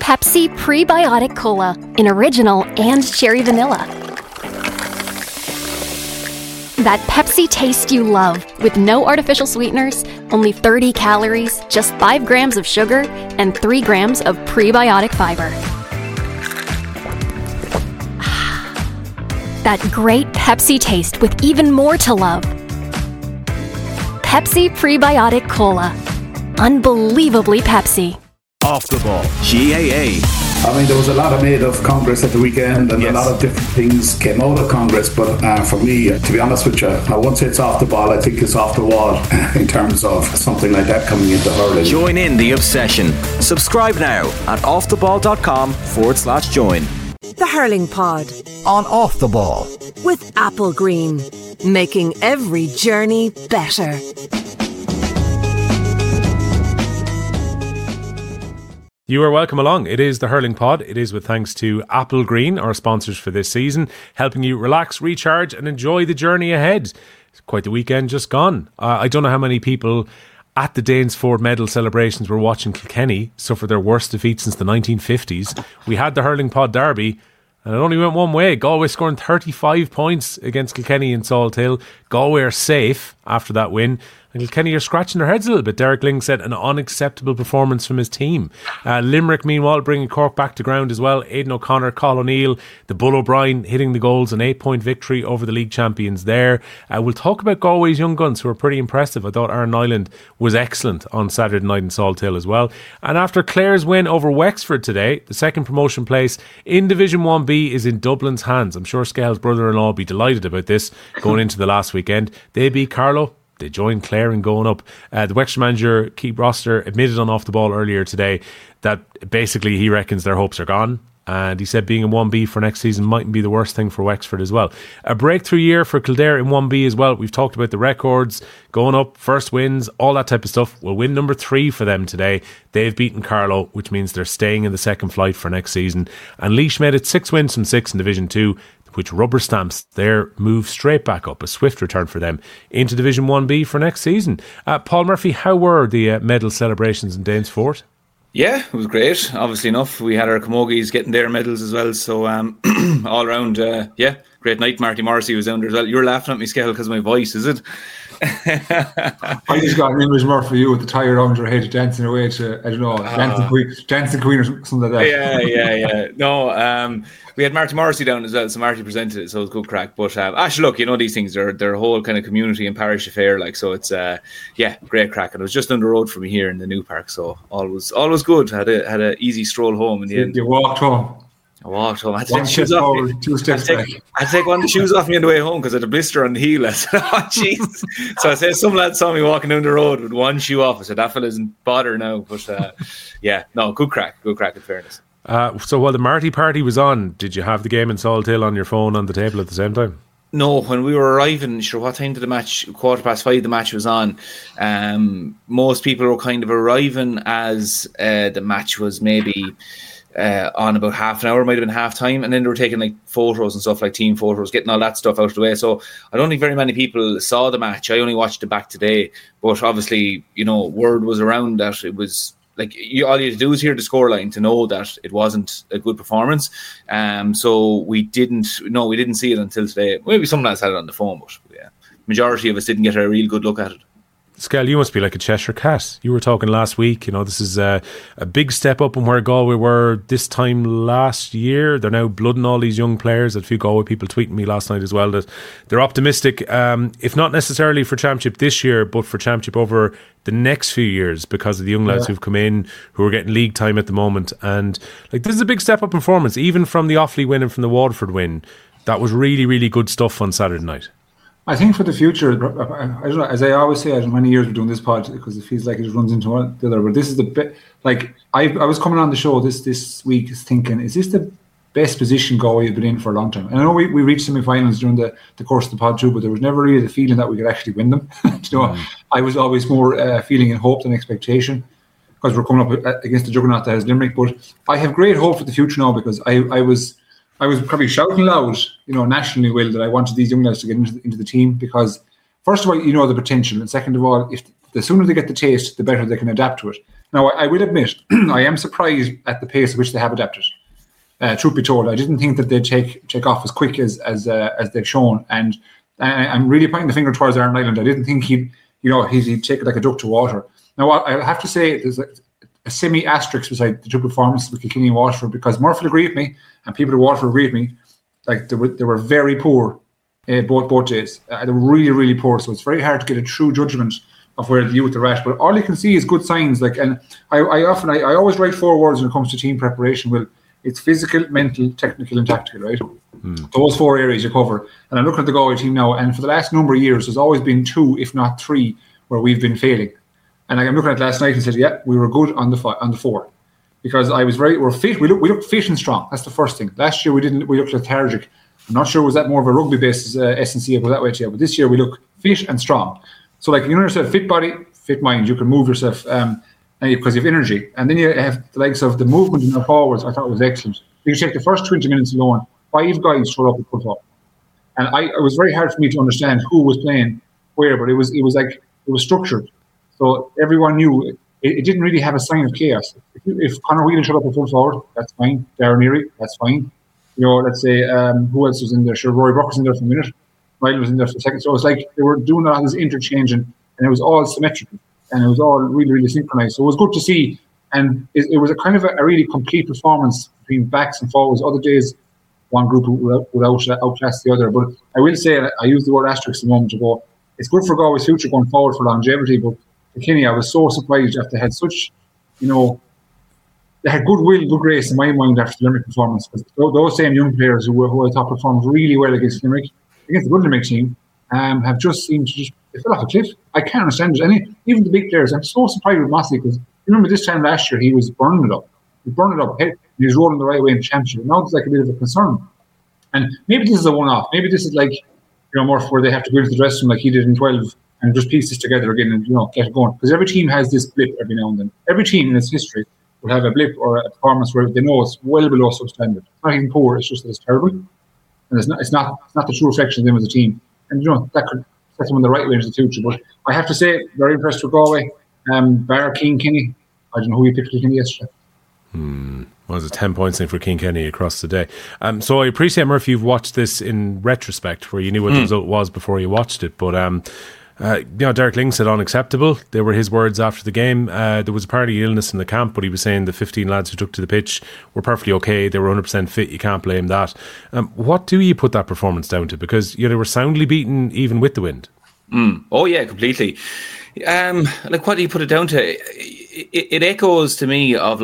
Pepsi Prebiotic Cola in original and cherry vanilla. That Pepsi taste you love, with no artificial sweeteners, only 30 calories, just 5 grams of sugar, and 3 grams of prebiotic fiber. That great Pepsi taste with even more to love. Pepsi Prebiotic Cola. Unbelievably Pepsi. Off the Ball, GAA. I mean, there was a lot made of Congress at the weekend, and a lot of different things came out of Congress. But for me, to be honest with you, I won't say it's off the ball. I think it's off the wall in terms of something like that coming into hurling. Join in the obsession. Subscribe now at offtheball.com/join. The Hurling Pod on Off the Ball with Apple Green, making every journey better. You are welcome along. It is the Hurling Pod. It is with thanks to Apple Green, our sponsors for this season, helping you relax, recharge and enjoy the journey ahead. It's quite the weekend just gone. I don't know how many people at the Danesford medal celebrations were watching Kilkenny suffer their worst defeat since the 1950s. We had the Hurling Pod derby, and it only went one way. Galway scoring 35 points against Kilkenny in Salthill. Galway are safe after that win. And Kilkenny are scratching their heads a little bit. Derek Lyng said an unacceptable performance from his team. Limerick, meanwhile, bringing Cork back to ground as well. Aidan O'Connor, Colin O'Neill, the Bull O'Brien hitting the goals. An 8-point victory over the league champions there. We'll talk about Galway's young guns, who are pretty impressive. I thought Aaron Nyland was excellent on Saturday night in Salthill as well. And after Clare's win over Wexford today, the second promotion place in Division 1B is in Dublin's hands. I'm sure Scale's brother-in-law will be delighted about this going into the last weekend. They beat Carlow. They joined Clare in going up. The Wexford manager, Keith Roster, admitted on Off the Ball earlier today that basically he reckons their hopes are gone. And he said being in 1B for next season mightn't be the worst thing for Wexford as well. A breakthrough year for Kildare in 1B as well. We've talked about the records, going up, first wins, all that type of stuff. We'll win number 3 for them today. They've beaten Carlow, which means they're staying in the second flight for next season. And Laois made it 6 wins from 6 in Division 2, which rubber stamps their move straight back up. A swift return for them into Division 1B for next season. Paul Murphy, how were the medal celebrations in Danesford? Yeah, it was great. Obviously enough, we had our camogies getting their medals as well. So all around, great night. Marty Morrissey was down there as well. You were laughing at me, Skel, because of my voice, is it? I just got an image more for you with the tie around your head dancing away to, I don't know, Dancing Queen or something like that. Yeah. No, we had Marty Morrissey down as well, so Marty presented it, so it was good crack. But actually, look, you know these things, they're a whole kind of community and parish affair, like, so it's great crack. And it was just down the road from me here in the new park, so all was good. Had a easy stroll home in the end. You walked home. I walked home. I had to take the shoes off me. 2 steps back. I take one of the shoes off me on the way home because I had a blister on the heel. I said, oh, jeez. So I said, some lad saw me walking down the road with one shoe off. I said, that fella isn't bother now. But good crack in fairness. So while the Marty party was on, did you have the game in Salthill on your phone on the table at the same time? No, when we were arriving, what time did the match? 5:15, the match was on. Most people were kind of arriving as the match was maybe on about half an hour, might have been half time, and then they were taking like photos and stuff, like team photos, getting all that stuff out of the way. So I don't think very many people saw the match. I only watched it back today, but obviously, you know, word was around that it was like all you had to do was hear the scoreline to know that it wasn't a good performance. So we didn't see it until today. Maybe someone else had it on the phone, but majority of us didn't get a real good look at it. Skel, you must be like a Cheshire cat. You were talking last week, you know, this is a big step up from where Galway were this time last year. They're now blooding all these young players. A few Galway people tweeting me last night as well that they're optimistic, if not necessarily for Championship this year, but for Championship over the next few years because of the young lads who've come in, who are getting league time at the moment. And like, this is a big step up in performance, even from the Offaly win and from the Waterford win. That was really, really good stuff on Saturday night. I think for the future, I don't know, as I always say, as many years we're doing this pod, because it feels like it runs into the other, but this is the bit, like, I was coming on the show this week thinking, is this the best position Galway have been in for a long time? And I know we reached semi-finals during the course of the pod too, but there was never really the feeling that we could actually win them. I was always more feeling in hope than expectation, because we're coming up against the juggernaut that is Limerick. But I have great hope for the future now, because I was probably shouting loud, you know, nationally, Will, that I wanted these young guys to get into the team, because first of all, you know the potential, and second of all, if the sooner they get the taste, the better they can adapt to it. Now, I will admit, I am surprised at the pace at which they have adapted. Truth be told, I didn't think that they'd take off as quick as they've shown, and I'm really pointing the finger towards Aaron Island. I didn't think he'd take it like a duck to water. Now, I have to say there's a semi-asterisk beside the two performances with Kilkenny and Waterford, because Murphy agreed with me, and people at Waterford agreed with me. Like they were very poor both days. They were really, really poor. So it's very hard to get a true judgment of where the youth are at. But all you can see is good signs. Like, and I always write 4 words when it comes to team preparation. Well, it's physical, mental, technical, and tactical, right? Those 4 areas you cover. And I'm looking at the Galway team now, and for the last number of years, there's always been 2, if not 3, where we've been failing. And I'm looking at it last night and said, yeah, we were good on the 4, because we're fit. We look fit and strong. That's the first thing. Last year we looked lethargic. I'm not sure was that more of a rugby based SNC go that way to you, but this year we look fit and strong. So like, you know yourself, fit body, fit mind. You can move yourself because you have energy, and then you have the likes of the movement in the forwards. I thought was excellent. You take the first 20 minutes alone, 5 guys showed up at football, and it was very hard for me to understand who was playing where, but it was structured. So everyone knew it didn't really have a sign of chaos. If Conor Whelan showed up at full forward, that's fine. Darren Neary, that's fine. You know, let's say who else was in there? Sure, Rory Brock was in there for a minute. Ryan was in there for a second. So it was like they were doing all this interchanging, and it was all symmetrical, and it was all really, really synchronized. So it was good to see, and it was a kind of a really complete performance between backs and forwards. Other days, one group would outclass the other. But I will say, I used the word asterisk a moment ago. It's good for Galway's future going forward for longevity, but Kilkenny, I was so surprised after they had such, they had goodwill, good grace in my mind after the Limerick performance. Because those same young players who I thought performed really well against Limerick, against the good Limerick team, have just seemed to they fell off a cliff. I can't understand it. And even the big players, I'm so surprised with Mossy, because you remember this time last year he was burning it up. He was rolling the right way in the championship. Now it's like a bit of a concern. And maybe this is a one-off. Maybe this is like, more where they have to go into the dressing room like he did in 12 and just piece this together again and, get it going. Because every team has this blip every now and then. Every team in its history will have a blip or a performance where they know it's well below substandard. It's not even poor, it's just that it's terrible. And it's not the true reflection of them as a team. And, that could set them in the right way into the future. But I have to say, very impressed with Galway. Bar Keane Kenny. I don't know who you picked for Kenny yesterday. Was it 10 points in for King Kenny across the day? So I appreciate, Murphy, you've watched this in retrospect, where you knew what the result was before you watched it. But Derek Ling said unacceptable. They were his words after the game. There was apparently illness in the camp, but he was saying the 15 lads who took to the pitch were perfectly okay. They were 100% fit. You can't blame that. What do you put that performance down to? Because they were soundly beaten even with the wind. Oh yeah, completely. What do you put it down to? It echoes to me of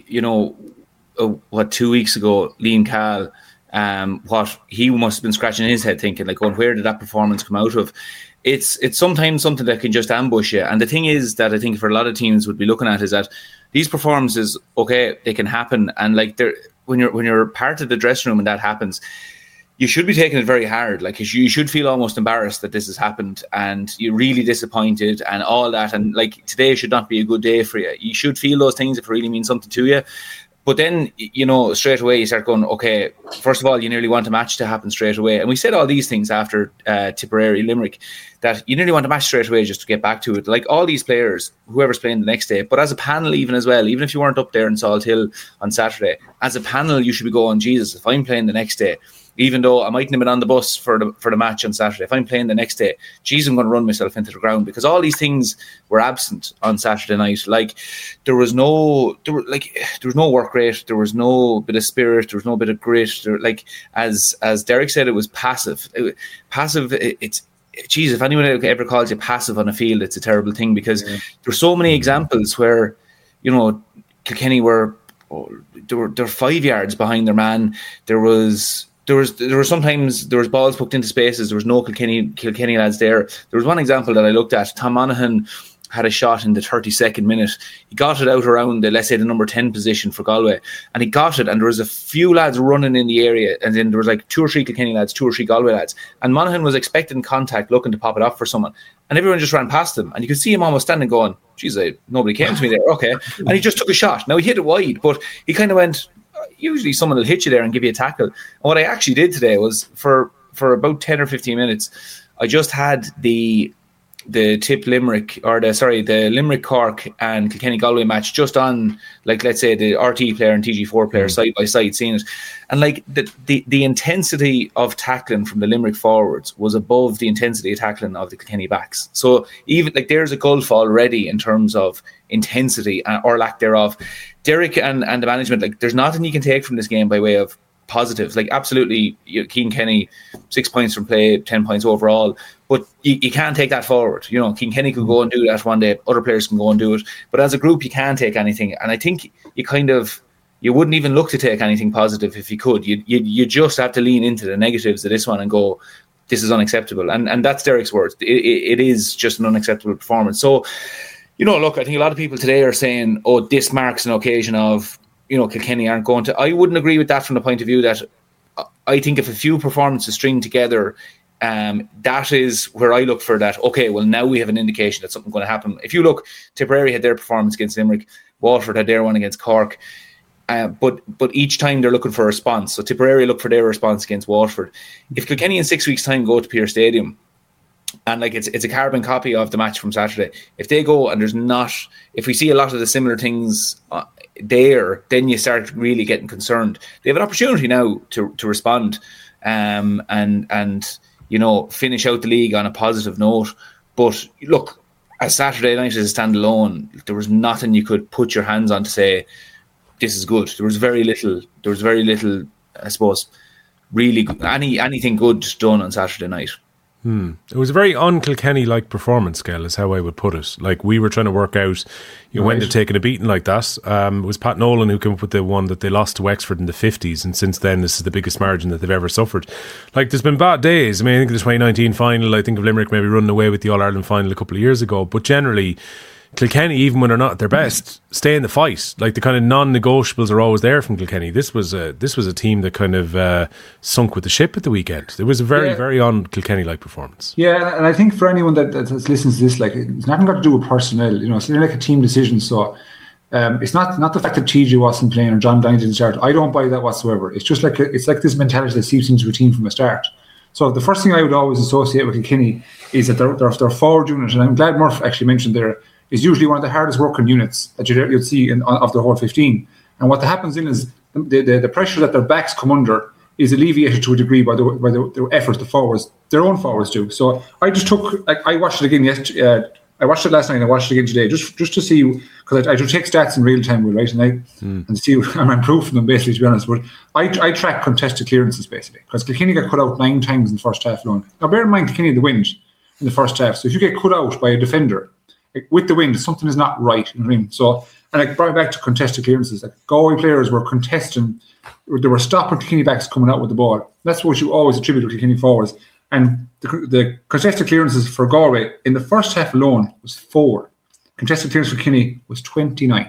what 2 weeks ago, Liam Cahill, what he must have been scratching his head thinking, where did that performance come out of? It's sometimes something that can just ambush you. And the thing is that I think for a lot of teams would be looking at is that these performances, okay, they can happen. And when you're part of the dressing room and that happens, you should be taking it very hard. You should feel almost embarrassed that this has happened and you're really disappointed and all that. And today should not be a good day for you. You should feel those things if it really means something to you. But then, straight away you start going, okay, first of all, you nearly want a match to happen straight away. And we said all these things after Tipperary, Limerick, that you nearly want a match straight away just to get back to it. All these players, whoever's playing the next day, but as a panel even as well, even if you weren't up there in Salt Hill on Saturday, as a panel you should be going, Jesus, if I'm playing the next day, even though I mightn't have been on the bus for the match on Saturday, if I'm playing the next day, geez, I'm going to run myself into the ground, because all these things were absent on Saturday night. There was no work rate, there was no bit of spirit, there was no bit of grit. As Derek said, it was passive. It's geez, if anyone ever calls you passive on a field, it's a terrible thing, because there's so many examples where Kilkenny were 5 yards behind their man. There was sometimes balls poked into spaces. There was no Kilkenny lads there. There was one example that I looked at. Tom Monaghan had a shot in the 32nd minute. He got it out around the number 10 position for Galway, and he got it, and there was a few lads running in the area, and then there was 2 or 3 Kilkenny lads, 2 or 3 Galway lads, and Monaghan was expecting contact, looking to pop it up for someone, and everyone just ran past him, and you could see him almost standing going, geez, nobody came to me there, okay, and he just took a shot. Now he hit it wide, but he kind of went, usually someone will hit you there and give you a tackle. And what I actually did today was for about 10 or 15 minutes, I just had the the Tip Limerick the Limerick Cork and Kilkenny Galway match just on, like, let's say the RT player and TG4 player side by side, seeing it, and like the intensity of tackling from the Limerick forwards was above the intensity of tackling of the Kilkenny backs. So even like there's a gulf already in terms of intensity or lack thereof. Derek and the management, like, there's nothing you can take from this game by way of positives. Like, absolutely, Keane Kenny, 6 points from play, 10 points overall, but you can't take that forward. You know, Keane Kenny could go and do that one day, other players can go and do it, but as a group you can't take anything. And I think you wouldn't even look to take anything positive if you could. You just have to lean into the negatives of this one and go, this is unacceptable. And that's Derek's words. It is just an unacceptable performance. So, you know, look, I think a lot of people today are saying, oh, this marks an occasion of, you know, Kilkenny aren't going to. I wouldn't agree with that from the point of view that I think if a few performances string together, that is where I look for that. Okay, well, now we have an indication that something's going to happen. If you look, Tipperary had their performance against Limerick, Waterford had their one against Cork, but each time they're looking for a response. So Tipperary look for their response against Waterford. If Kilkenny in 6 weeks' time go to Pearse Stadium, and like it's a carbon copy of the match from Saturday, if they go and if we see a lot of the similar things there, then you start really getting concerned. They have an opportunity now to respond and you know, finish out the league on a positive note. But look, as Saturday night as a standalone, there was nothing you could put your hands on to say this is good. There was very little, I suppose, really anything good done on Saturday night. It was a very un-Kilkenny-like performance, Gail, is how I would put it. Like, we were trying to work out, you know, when they're taking a beating like that. It was Pat Nolan who came up with the one that they lost to Wexford in the 50s, and since then this is the biggest margin that they've ever suffered. Like, there's been bad days. I mean, I think of the 2019 final, I think of Limerick maybe running away with the All-Ireland final a couple of years ago, but generally Kilkenny, even when they're not at their best, stay in the fight. Like, the kind of non-negotiables are always there from Kilkenny. This was a team that kind of sunk with the ship at the weekend. It was a very un-Kilkenny-like performance. Yeah, and I think for anyone that listens to this, like, it's nothing got to do with personnel. You know, it's like a team decision. So it's not the fact that TG wasn't playing or John Dine didn't start. I don't buy that whatsoever. It's just like it's like this mentality that seeps into a team from the start. So the first thing I would always associate with Kilkenny is that their forward unit, and I'm glad Murph actually mentioned there, is usually one of the hardest working units that you'd see of the whole 15. And what happens then is the pressure that their backs come under is alleviated to a degree by the effort the forwards, their own forwards do. So I just I watched it again yesterday. I watched it last night and I watched it again today just to see, because I do take stats in real time, right? And see I'm improving them basically, to be honest. But I track contested clearances basically, because Kilkenny got cut out 9 times in the first half alone. Now bear in mind, Kilkenny had the wind in the first half. So if you get cut out by a defender, with the wind, something is not right. You know what I mean? So, and I brought it back to contested clearances. Like, Galway players were contesting, they were stopping Kilkenny backs coming out with the ball. That's what you always attribute to Kilkenny forwards. And the contested clearances for Galway in the first half alone was 4. Contested clearance for Kilkenny was 29.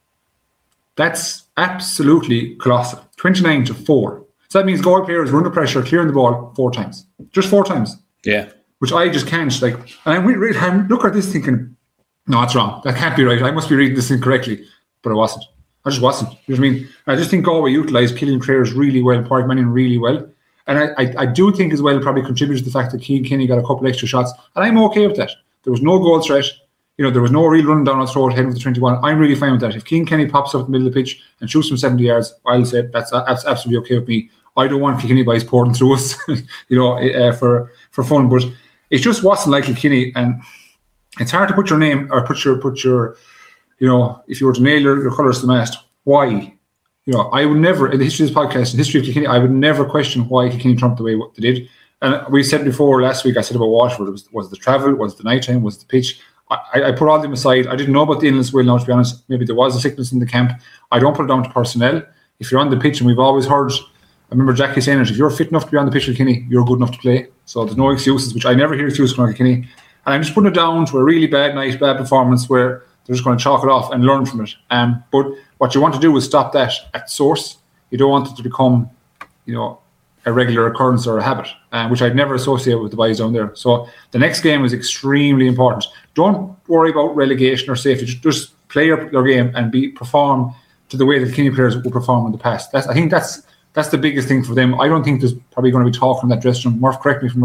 That's absolutely colossal. 29 to 4. So that means Galway players were under pressure, clearing the ball 4 times. Just 4 times. Yeah. Which I just can't, like, and I'm looking at this thinking, no, it's wrong. That can't be right. I must be reading this incorrectly. But I wasn't. I just wasn't. You know what I mean? I just think Galway utilised Killian Clare's really well, Pádraig Mannion really well. And I do think as well probably contributed to the fact that Keane Kenny got a couple extra shots. And I'm okay with that. There was no goal threat. You know, there was no real run down our throat heading with the 21. I'm really fine with that. If Keane Kenny pops up in the middle of the pitch and shoots from 70 yards, I'll say that's absolutely okay with me. I don't want Kilkenny boys pouring through us, you know, for fun. But it just wasn't like Kilkenny, and it's hard to put your name or put your, you know, if you were to nail your colours to the mast, why? You know, I would never, in the history of this podcast, in the history of Kilkenny, I would never question why Kilkenny trumped the way what they did. And we said before last week, I said about Waterford, was the travel, was the night time, was the pitch. I put all them aside. I didn't know about the illness well now, to be honest. Maybe there was a sickness in the camp. I don't put it down to personnel. If you're on the pitch, and we've always heard, I remember Jackie saying it, if you're fit enough to be on the pitch with Kilkenny, you're good enough to play. So there's no excuses, which I never hear excuses from Kilkenny. And I'm just putting it down to a really bad night, bad performance where they're just going to chalk it off and learn from it. But what you want to do is stop that at source. You don't want it to become, you know, a regular occurrence or a habit, which I'd never associate with the boys down there. So the next game is extremely important. Don't worry about relegation or safety. Just play your game and perform to the way that Kilkenny players will perform in the past. I think that's the biggest thing for them. I don't think there's probably going to be talk from that dressing room. Murph, correct me if I'm right.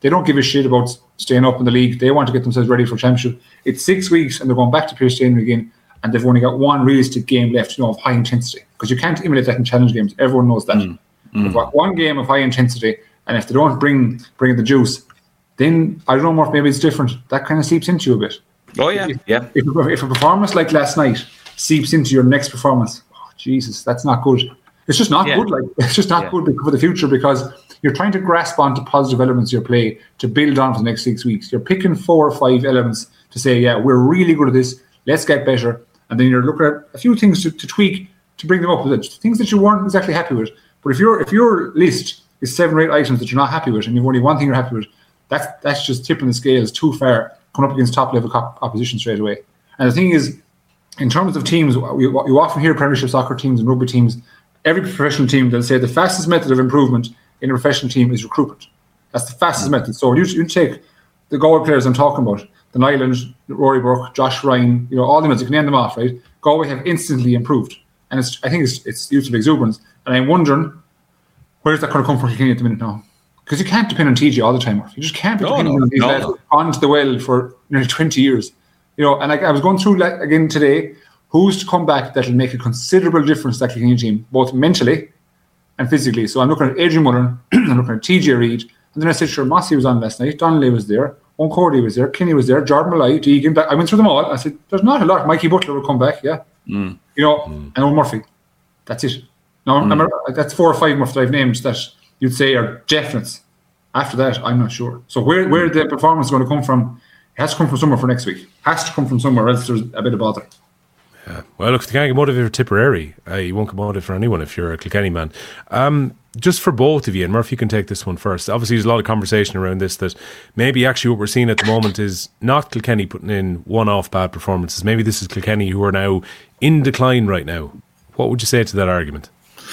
They don't give a shit about staying up in the league. They want to get themselves ready for championship. It's 6 weeks and they're going back to Pearse Stadium again, and they've only got one realistic game left, of high intensity, because you can't emulate that in challenge games. Everyone knows that. They've got one game of high intensity, and if they don't bring the juice, then I don't know, Murph, maybe it's different. That kind of seeps into you a bit. Oh yeah, If a performance like last night seeps into your next performance, Jesus, that's not good. It's just not good. It's just not good for the future, because you're trying to grasp onto positive elements of your play to build on for the next 6 weeks. You're picking 4 or 5 elements to say, yeah, we're really good at this. Let's get better. And then you're looking at a few things to tweak to bring them up with it. Things that you weren't exactly happy with. But if your list is 7 or 8 items that you're not happy with, and you've only one thing you're happy with, that's just tipping the scales too far, coming up against top level opposition straight away. And the thing is, in terms of teams, you often hear Premiership soccer teams and rugby teams, every professional team, they'll say the fastest method of improvement in a professional team is recruitment. That's the fastest method. So you take the Galway players I'm talking about, the Nyland, Rory Burke, Josh Ryan, all the ones, you can name them off, right? Galway have instantly improved. And I think it's youthful exuberance. And I'm wondering, where's that going to come from Kilkenny at the minute now? Because you can't depend on TG all the time. You just can't depend on these lads onto the well for nearly 20 years. And I was going through again today, who's to come back that will make a considerable difference to that Kilkenny team, both mentally and physically. So I'm looking at Adrian Mullen, I'm looking at TJ Reid, and then I said, sure, Mossy was on last night, Donnelly was there, Owen Cordy was there, Kinney was there, Jordan Malloy, Deegan, I went through them all. I said, there's not a lot. Mikey Butler will come back, and Owen Murphy. That's it. Now, that's 4 or 5 Murphy that I've named that you'd say are definites. After that, I'm not sure. So where the performance is going to come from, it has to come from somewhere for next week. Has to come from somewhere, else there's a bit of bother. Yeah. Well, look, if you can't get motivated for Tipperary, you won't get motivated for anyone if you're a Kilkenny man. Just for both of you, and Murphy, you can take this one first. Obviously, there's a lot of conversation around this, that maybe actually what we're seeing at the moment is not Kilkenny putting in one-off bad performances. Maybe this is Kilkenny who are now in decline right now. What would you say to that argument?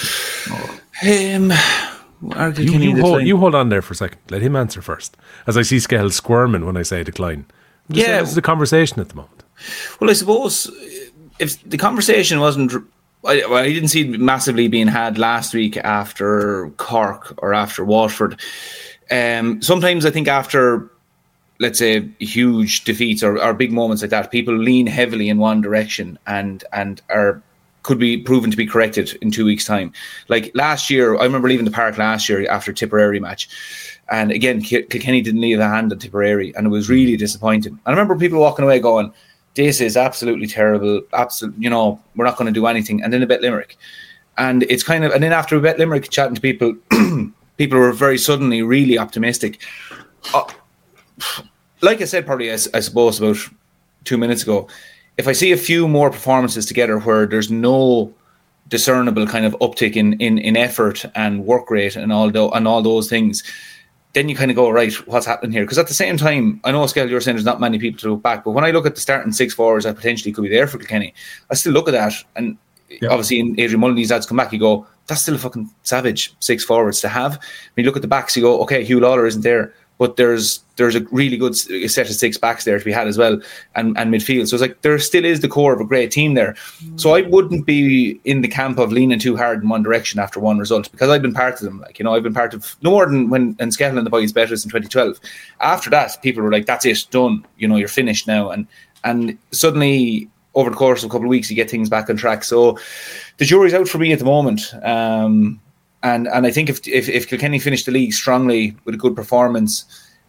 You hold on there for a second. Let him answer first. As I see Skehill squirming when I say decline. This is a conversation at the moment. Well, I suppose if the conversation wasn't, I didn't see it massively being had last week after Cork or after Waterford. Sometimes I think after, let's say, huge defeats or big moments like that, people lean heavily in one direction and could be proven to be corrected in 2 weeks' time. Like last year, I remember leaving the park last year after Tipperary match. And again, Kilkenny didn't leave a hand on Tipperary, and it was really disappointing. And I remember people walking away going, this is absolutely terrible. We're not going to do anything. And then a Bet Limerick. And it's kind of, and then after a Bet Limerick, chatting to people, people were very suddenly really optimistic. Like I said, probably, I suppose, about 2 minutes ago, if I see a few more performances together where there's no discernible kind of uptick in effort and work rate and all those things, then you kind of go, right, what's happening here? Because at the same time, I know, Skehill, you're saying there's not many people to look back, but when I look at the starting 6 forwards that potentially could be there for Kilkenny, I still look at that, and obviously in Adrian Mullen, these lads come back, you go, that's still a fucking savage 6 forwards to have. When you look at the backs, you go, okay, Hugh Lawler isn't there, but there's a really good set of 6 backs there to be had as well, and midfield. So it's like there still is the core of a great team there. So I wouldn't be in the camp of leaning too hard in one direction after one result, because I've been part of them. I've been part of no more than when Skehill and the boys beat us in 2012. After that, people were like, "That's it, done. You're finished now." And suddenly, over the course of a couple of weeks, you get things back on track. So the jury's out for me at the moment. And I think if Kilkenny finished the league strongly with a good performance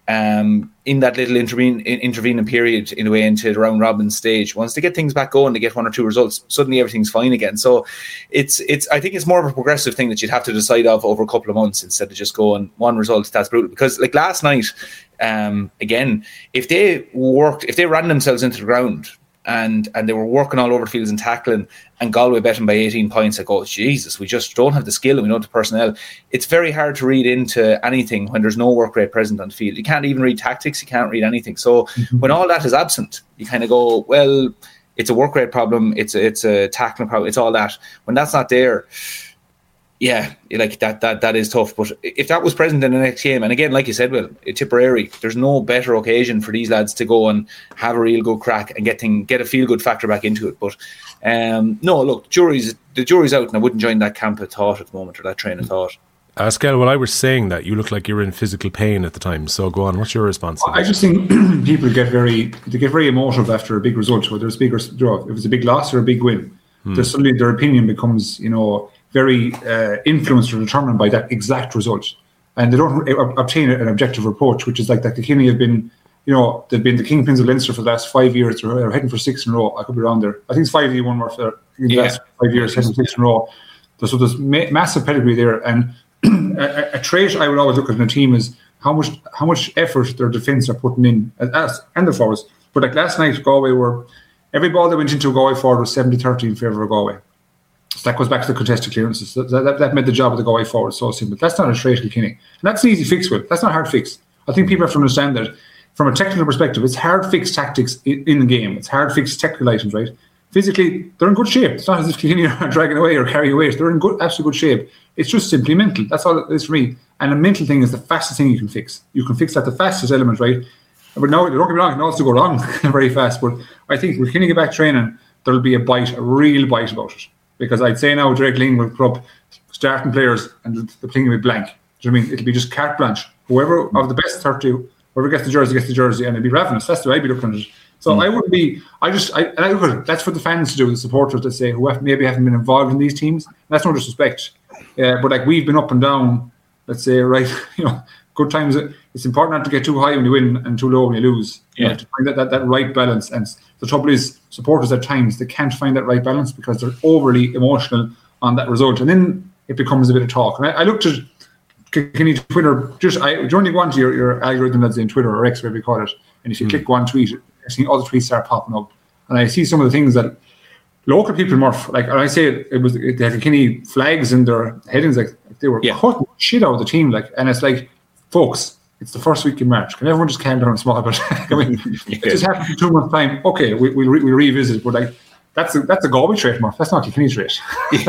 in that little intervening period in the way into the round robin stage, once they get things back going, they get 1 or 2 results, suddenly everything's fine again. So it's I think it's more of a progressive thing that you'd have to decide of over a couple of months instead of just going one result. That's brutal, because like last night, again, if they ran themselves into the ground and they were working all over the fields and tackling, and Galway bet them by 18 points, I go, Jesus, we just don't have the skill and we don't have the personnel. It's very hard to read into anything when there's no work rate present on the field. You can't even read tactics, you can't read anything. So when all that is absent, you kind of go, well, it's a work rate problem, it's a tackling problem, it's all that. When that's not there, yeah, like that is tough. But if that was present in the next game, and again, like you said, Will, Tipperary, there's no better occasion for these lads to go and have a real good crack and get a feel good factor back into it. But no, look, the jury's out, and I wouldn't join that camp of thought at the moment, or that train of thought. Skell, while I was saying that, you look like you were in physical pain at the time. So go on, what's your response? I just think people get very emotive after a big result, whether it's big or draw. If it's a big loss or a big win, suddenly their opinion becomes, very influenced or determined by that exact result. And they don't obtain an objective approach, which is like that Kilkenny have been, they've been the kingpins of Leinster for the last 5 years. They're heading for 6 in a row. I could be wrong there. I think it's 5 1 more for the last 5 years, heading for 6 in a row. So there's massive pedigree there. And a trait I would always look at in a team is how much effort their defence are putting in, and the forwards. But like last night, Galway every ball that went into Galway forward was 70-30 in favour of Galway. So that goes back to the contested clearances. That made the job of the Galway forward so simple. That's not a trait of Kilkenny. And that's an easy fix with. That's not a hard fix. I think people have to understand that from a technical perspective, it's hard fix tactics in the game. It's hard fix technical items, right? Physically, they're in good shape. It's not as if Kilkenny are dragging away or carrying away. They're in absolutely good shape. It's just simply mental. That's all it is for me. And a mental thing is the fastest thing you can fix. You can fix that the fastest element, right? But no, don't get me wrong, it can also go wrong very fast. But I think with Kilkenny get back training, there'll be a real bite about it. Because I'd say now Drake Ling will put up starting players and the thing will be blank. Do you know what I mean? It'll be just carte blanche. Whoever of the best 30, whoever gets the jersey, and it'll be ravenous. That's the way I'd be looking at it. So I wouldn't be. I look at it. That's for the fans to do, the supporters to say who maybe haven't been involved in these teams. That's no disrespect. But like we've been up and down. Let's say good times. It's important not to get too high when you win and too low when you lose. You have to find that right balance. And the trouble is, supporters at times they can't find that right balance because they're overly emotional on that result, and then it becomes a bit of talk. And I looked at Kilkenny Twitter. You only go onto your algorithm that's in Twitter or X, whatever you call it, and if you click one tweet, I see other tweets start popping up, and I see some of the things that local people, Murph, like, and I say they had Kilkenny flags in their headings, like they were cutting shit out of the team, like, and it's like, folks, it's the first week in March. Can everyone just calm down and small? But I mean, it just happened in 2 months' time. Okay, we'll revisit, but like that's a Galway trait, Murph. That's not Kilkenny trait.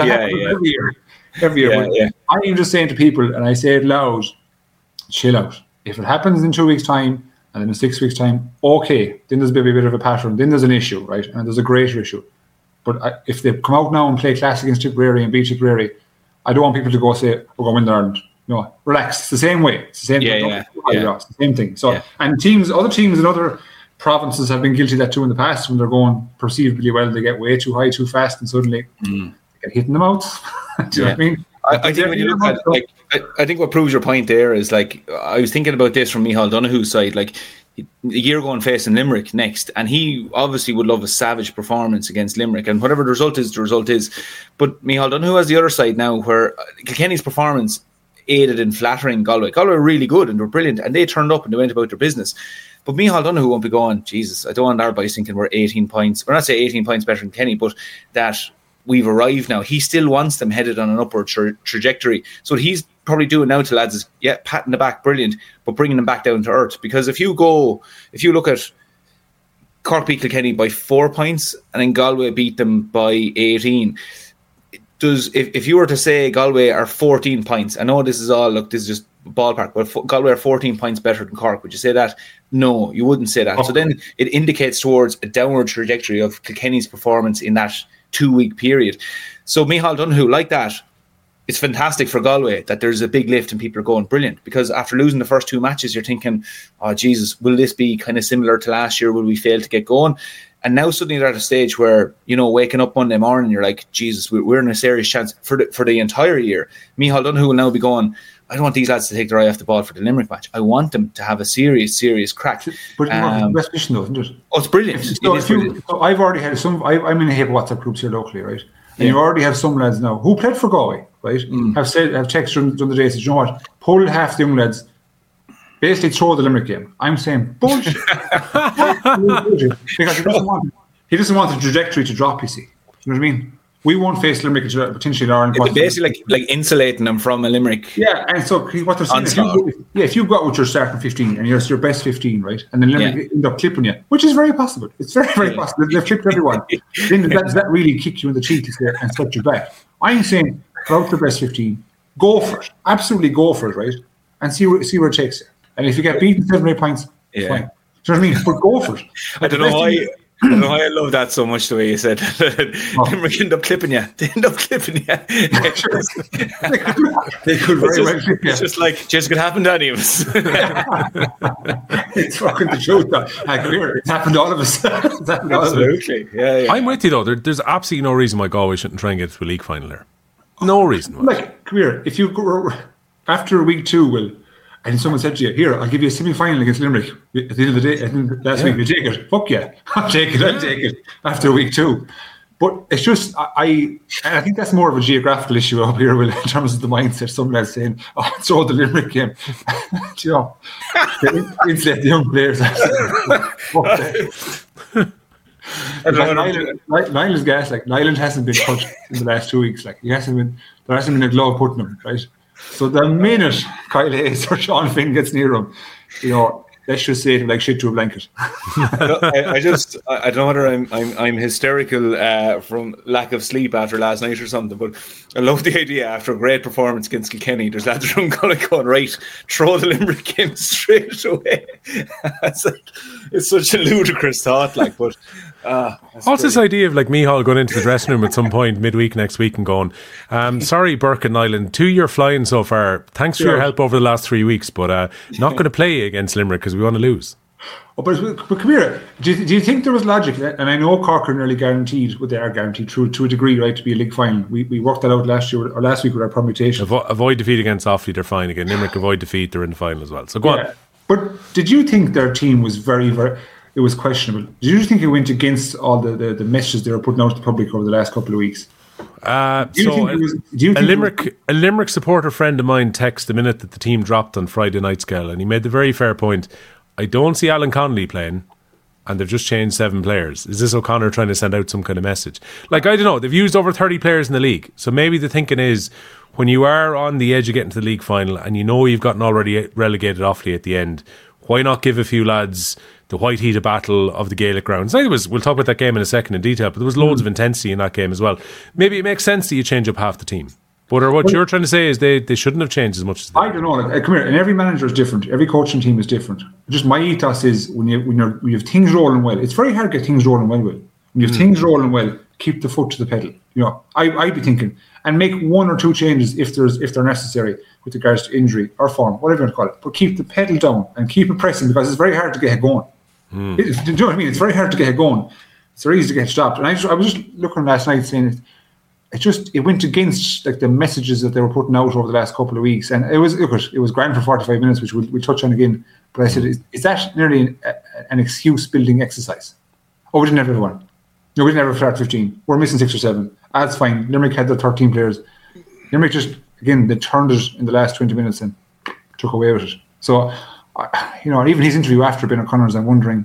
Every year. I'm just saying to people, and I say it loud, chill out. If it happens in 2 weeks' time, and then in 6 weeks' time, okay, then there's maybe a bit of a pattern. Then there's an issue, right? And there's a greater issue. But if they come out now and play class against Tipperary and beat Tipperary, I don't want people to go say, we're going to win Ireland. No, relax. It's the same way. It's the same thing. It's the same thing. So, and other teams in other provinces have been guilty of that too in the past. When they're going perceivably well, they get way too high too fast, and suddenly they get hit in the mouth. Do you know what I mean? I think when you look at, like, I think what proves your point there is, like, I was thinking about this from Micheál Donoghue's side, like, a year ago and facing Limerick next, and he obviously would love a savage performance against Limerick, and whatever the result is. But Micheál Donoghue has the other side now, where Kilkenny's performance aided in flattering Galway. Galway were really good and they were brilliant, and they turned up and they went about their business. But Micheál Donoghue won't be going, Jesus, I don't want our boys thinking we're 18 points. We're not saying 18 points better than Kenny, but that we've arrived now. He still wants them headed on an upward trajectory. So what he's probably doing now to lads is, patting the back, brilliant, but bringing them back down to earth. Because if you look at Cork beat Kilkenny by 4 points and then Galway beat them by 18, if you were to say Galway are 14 points, I know this is just ballpark, but Galway are 14 points better than Cork, would you say that? No, you wouldn't say that. Okay. So then it indicates towards a downward trajectory of Kilkenny's performance in that 2 week period. So Micheál Donoghue, like that, it's fantastic for Galway that there's a big lift and people are going brilliant, because after losing the first 2 matches, you're thinking, oh Jesus, will this be kind of similar to last year? Will we fail to get going? And now suddenly they're at a stage where, waking up Monday morning, you're like, Jesus, we're in a serious chance for the entire year. Micheál Donoghue will now be going, I don't want these lads to take their eye off the ball for the Limerick match. I want them to have a serious crack. But the best position though, isn't it? Oh, it's brilliant. So I've already had I'm in a heap of WhatsApp groups here locally, right? And you already have some lads now who played for Galway, right? Have texted during the day, said, you know what, pull half the young lads, basically throw the Limerick game. I'm saying bullshit. Because he doesn't want the trajectory to drop, you see. You know what I mean? We won't face Limerick potentially Ireland. It's basically like insulating them from a Limerick. Yeah, and so what they're saying is, if you go out with your starting 15 and you're your best 15, right, and then Limerick end up clipping you, which is very possible. It's very, very possible. They've clipped everyone. Then does that really kick you in the cheek and set you back? I'm saying, go out the best 15, go for it. Absolutely go for it, right? And see where it takes you. And if you get beaten 7 or 8 points, fine. Do you know what I mean? But go for it. I don't know why. I don't know why I love that so much, the way you said Limerick end up clipping you. They end up clipping you. They could very well clip you. It's just like, just could happen to any of us. It's fucking the truth. It's happened to all of us. Absolutely. Yeah. I'm with you, though. There's absolutely no reason why Galway shouldn't try and get to a league final there. No reason why. Like, come here. If you go after week 2, Will, and someone said to you, here, I'll give you a semi-final against Limerick at the end of the day, I think last week, you take it. Fuck yeah. I'll take it after week 2. But it's just, I think that's more of a geographical issue up here, Will, in terms of the mindset. Some lads saying, oh, it's all the Limerick game. You know, insulate the young players. Niall's gas, like, Niall hasn't been touched in the last 2 weeks. Like, there hasn't been a glove put in him, right? So the minute Kyle Hayes or Sean Finn gets near him, you know, let's just say it like shit to a blanket. I don't know whether I'm hysterical from lack of sleep after last night or something, but I love the idea after a great performance against Kilkenny, there's lads around going, right, throw the Limerick game straight away. It's such a ludicrous thought, like, but what's this idea of like Micheál going into the dressing room at some point midweek next week and going, sorry Burke and Nyland, 2 year flying so far, thanks for your help over the last 3 weeks, but not going to play against Limerick because we want to lose. Oh, but come here, do you think there was logic? And I know Cork are nearly guaranteed, they are guaranteed to a degree, right, to be a league final. We worked that out last week with our permutation. Avoid defeat against Offaly, they're fine again. Limerick avoid defeat, they're in the final as well. So go on. But did you think their team was very, very... It was questionable. Did you think it went against all the messages they were putting out to the public over the last couple of weeks? A Limerick supporter friend of mine texted the minute that the team dropped on Friday night scale, and he made the very fair point. I don't see Alan Connolly playing, and they've just changed 7 players. Is this O'Connor trying to send out some kind of message? Like, I don't know. They've used over 30 players in the league, so maybe the thinking is when you are on the edge of getting to the league final and you know you've gotten already relegated Offaly at the end, why not give a few lads the white heated battle of the Gaelic grounds? We'll talk about that game in a second in detail, but there was loads of intensity in that game as well. Maybe it makes sense that you change up half the team. But what you're trying to say is they shouldn't have changed as much as they I don't know. Come here, and every manager is different. Every coaching team is different. Just my ethos is when you have things rolling well, it's very hard to get things rolling well. When you have things rolling well, keep the foot to the pedal. You know, I'd be thinking, and make 1 or 2 changes if they're necessary with regards to injury or form, whatever you want to call it. But keep the pedal down and keep it pressing because it's very hard to get it going. Do you know what I mean? It's very hard to get it going. It's very easy to get stopped. And I was just looking last night saying it went against like the messages that they were putting out over the last couple of weeks, and it was grand for 45 minutes, which we'll touch on again. But I said, is that nearly an excuse building exercise? Oh, we didn't have everyone. No, we didn't have start 15. We're missing 6 or 7. That's fine. Limerick had the 13 players. Limerick just again they turned it in the last 20 minutes and took away with it. So, you know, even his interview after Ben O'Connor's, I'm wondering.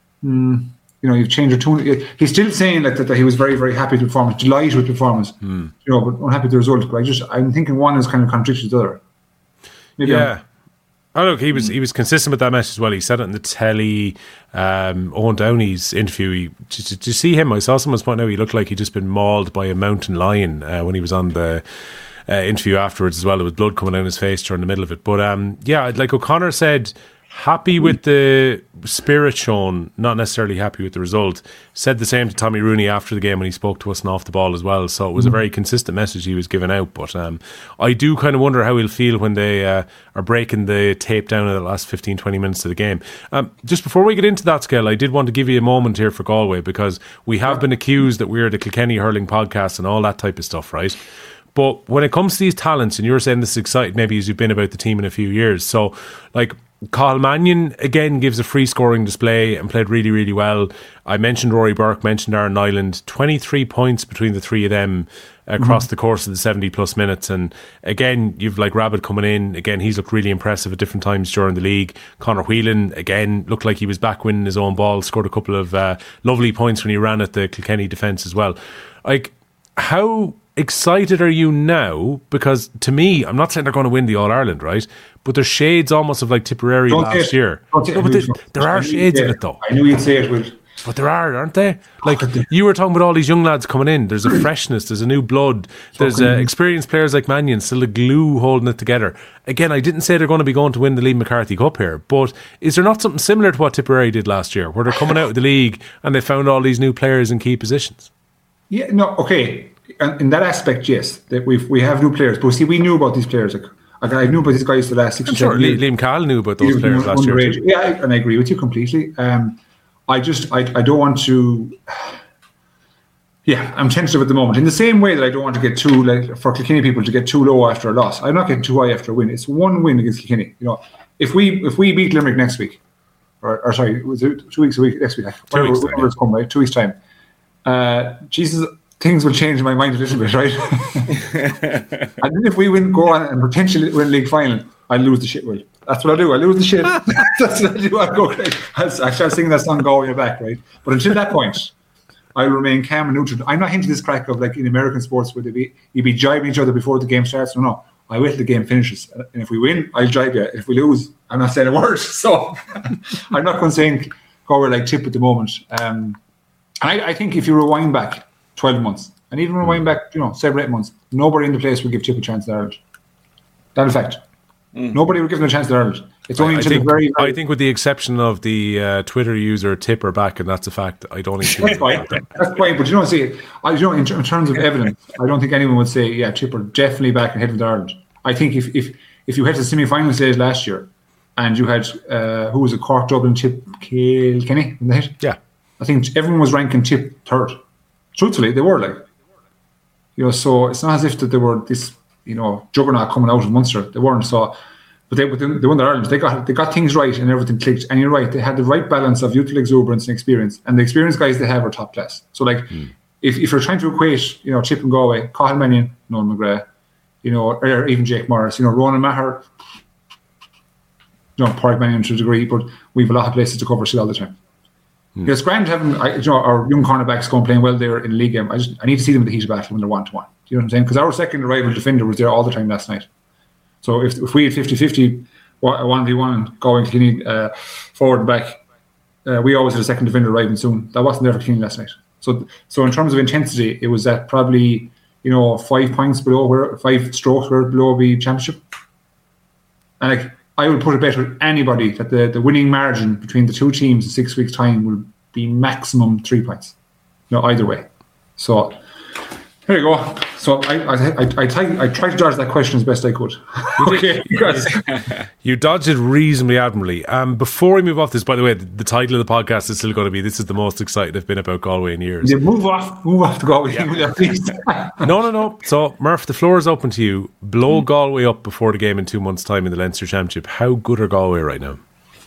You know, you've changed your tune. He's still saying that he was very, very happy with the performance, delighted with the performance. You know, but unhappy with the result. But I'm thinking one is kind of contradictory to the other. Maybe look, he was consistent with that message as well. He said it in the telly. Owen Downey's interview. Did you see him? I saw someone's point out he looked like he'd just been mauled by a mountain lion when he was on the interview afterwards as well. There was blood coming down his face during the middle of it. But like O'Connor said, happy with the spirit shown, not necessarily happy with the result. Said the same to Tommy Rooney after the game when he spoke to us and off the ball as well. So it was a very consistent message he was giving out. But I do kind of wonder how he'll feel when they are breaking the tape down in the last 15-20 minutes of the game. Just before we get into that, Scale, I did want to give you a moment here for Galway, because we have been accused that we're the Kilkenny hurling podcast and all that type of stuff, right? But when it comes to these talents, and you're saying this is exciting maybe as you've been about the team in a few years, so like Cathal Mannion again gives a free scoring display and played really, really well. I mentioned Rory Burke, mentioned Aaron Nyland, 23 points between the three of them across the course of the 70 plus minutes. And again, you've like Rabbit coming in, again he's looked really impressive at different times during the league. Conor Whelan again looked like he was back winning his own ball, scored a couple of lovely points when he ran at the Kilkenny defence as well. Like, how excited are you now? Because to me, I'm not saying they're going to win the All-Ireland, right? But there's shades almost of like Tipperary last year. There are shades in it though. I knew you'd say it, Will. But there aren't they? Like, you were talking about all these young lads coming in. There's a freshness, there's a new blood, there's experienced players like Mannion, still the glue holding it together. Again, I didn't say they're going to be going to win the Liam McCarthy Cup here, but is there not something similar to what Tipperary did last year, where they're coming out of the league and they found all these new players in key positions? Yeah, no, okay. In that aspect, yes, that we have new players. But see, we knew about these players. I knew about these guys the last 6 or 7 years. Liam Cahill knew about those players last year too. Yeah, and I agree with you completely. I don't want to. Yeah, I'm tentative at the moment. In the same way that I don't want to get too, like, for Kilkenny people to get too low after a loss. I'm not getting too high after a win. It's one win against Kilkenny. You know, if we beat Limerick next week, or sorry, was it 2 weeks a week next week? Whatever it's come, right? 2 weeks time. Jesus, things will change in my mind a little bit, right? And then if we go on and potentially win league final, I'll lose the shit. Well, that's what I do. I lose the shit. That's what I do. I go crazy. I start singing that song "Galway Back," right? But until that point, I'll remain calm and neutral. I'm not into this crack of, like, in American sports where you be jibing each other before the game starts. No. I wait till the game finishes, and if we win, I'll jibe you. If we lose, I'm not saying a word. So I'm not going to say Galway like Tip at the moment. And I think if you rewind back 12 months, and even rewind back, 7 or 8 months, nobody in the place would give Tip a chance at Ireland. That's a fact. Nobody would give them a chance at Ireland. It's only until the very. I think, with the exception of the Twitter user Tipper back, and that's a fact. I don't think that's fine. That's fine, but in terms of evidence, I don't think anyone would say, yeah, Tipper definitely back and heading to Ireland. I think if you had the semi-final stage last year, and you had who was it, Cork, Dublin, Tip, Kilkenny in the hit, yeah, I think everyone was ranking Tip third. Truthfully, they were, like, so it's not as if that they were this, juggernaut coming out of Munster. They weren't. So, but they won their Ireland. They got things right and everything clicked. And you're right, they had the right balance of youthful exuberance and experience. And the experienced guys they have are top class. So, like, if you're trying to equate, Tip and Galway, Cathal Mannion, Nolan McGrath, or even Jake Morris, Ronan Maher, Pádraig Mannion to a degree, but we have a lot of places to cover still all the time. Because grand having, our young cornerbacks going playing well there in the league game. I need to see them in the heat of battle when they're 1-1. Do you know what I'm saying? Because our second arrival defender was there all the time last night. So if we had 50-50, 1v1, going Kilkenny forward and back, we always had a second defender arriving soon. That wasn't there for Kilkenny last night. So in terms of intensity, it was at probably 5 points below 5 strokes below the championship. And I would put it better with anybody that the winning margin between the two teams in 6 weeks' time will be maximum 3 points. Either way. So there you go. So I tried to dodge that question as best I could. Okay, you dodged it reasonably admirably. Before we move off this, by the way, the title of the podcast is still going to be "This is the most excited I've been about Galway in years." Yeah, move off to Galway, please. No. So Murph, the floor is open to you. Blow Galway up before the game in 2 months' time in the Leinster Championship. How good are Galway right now?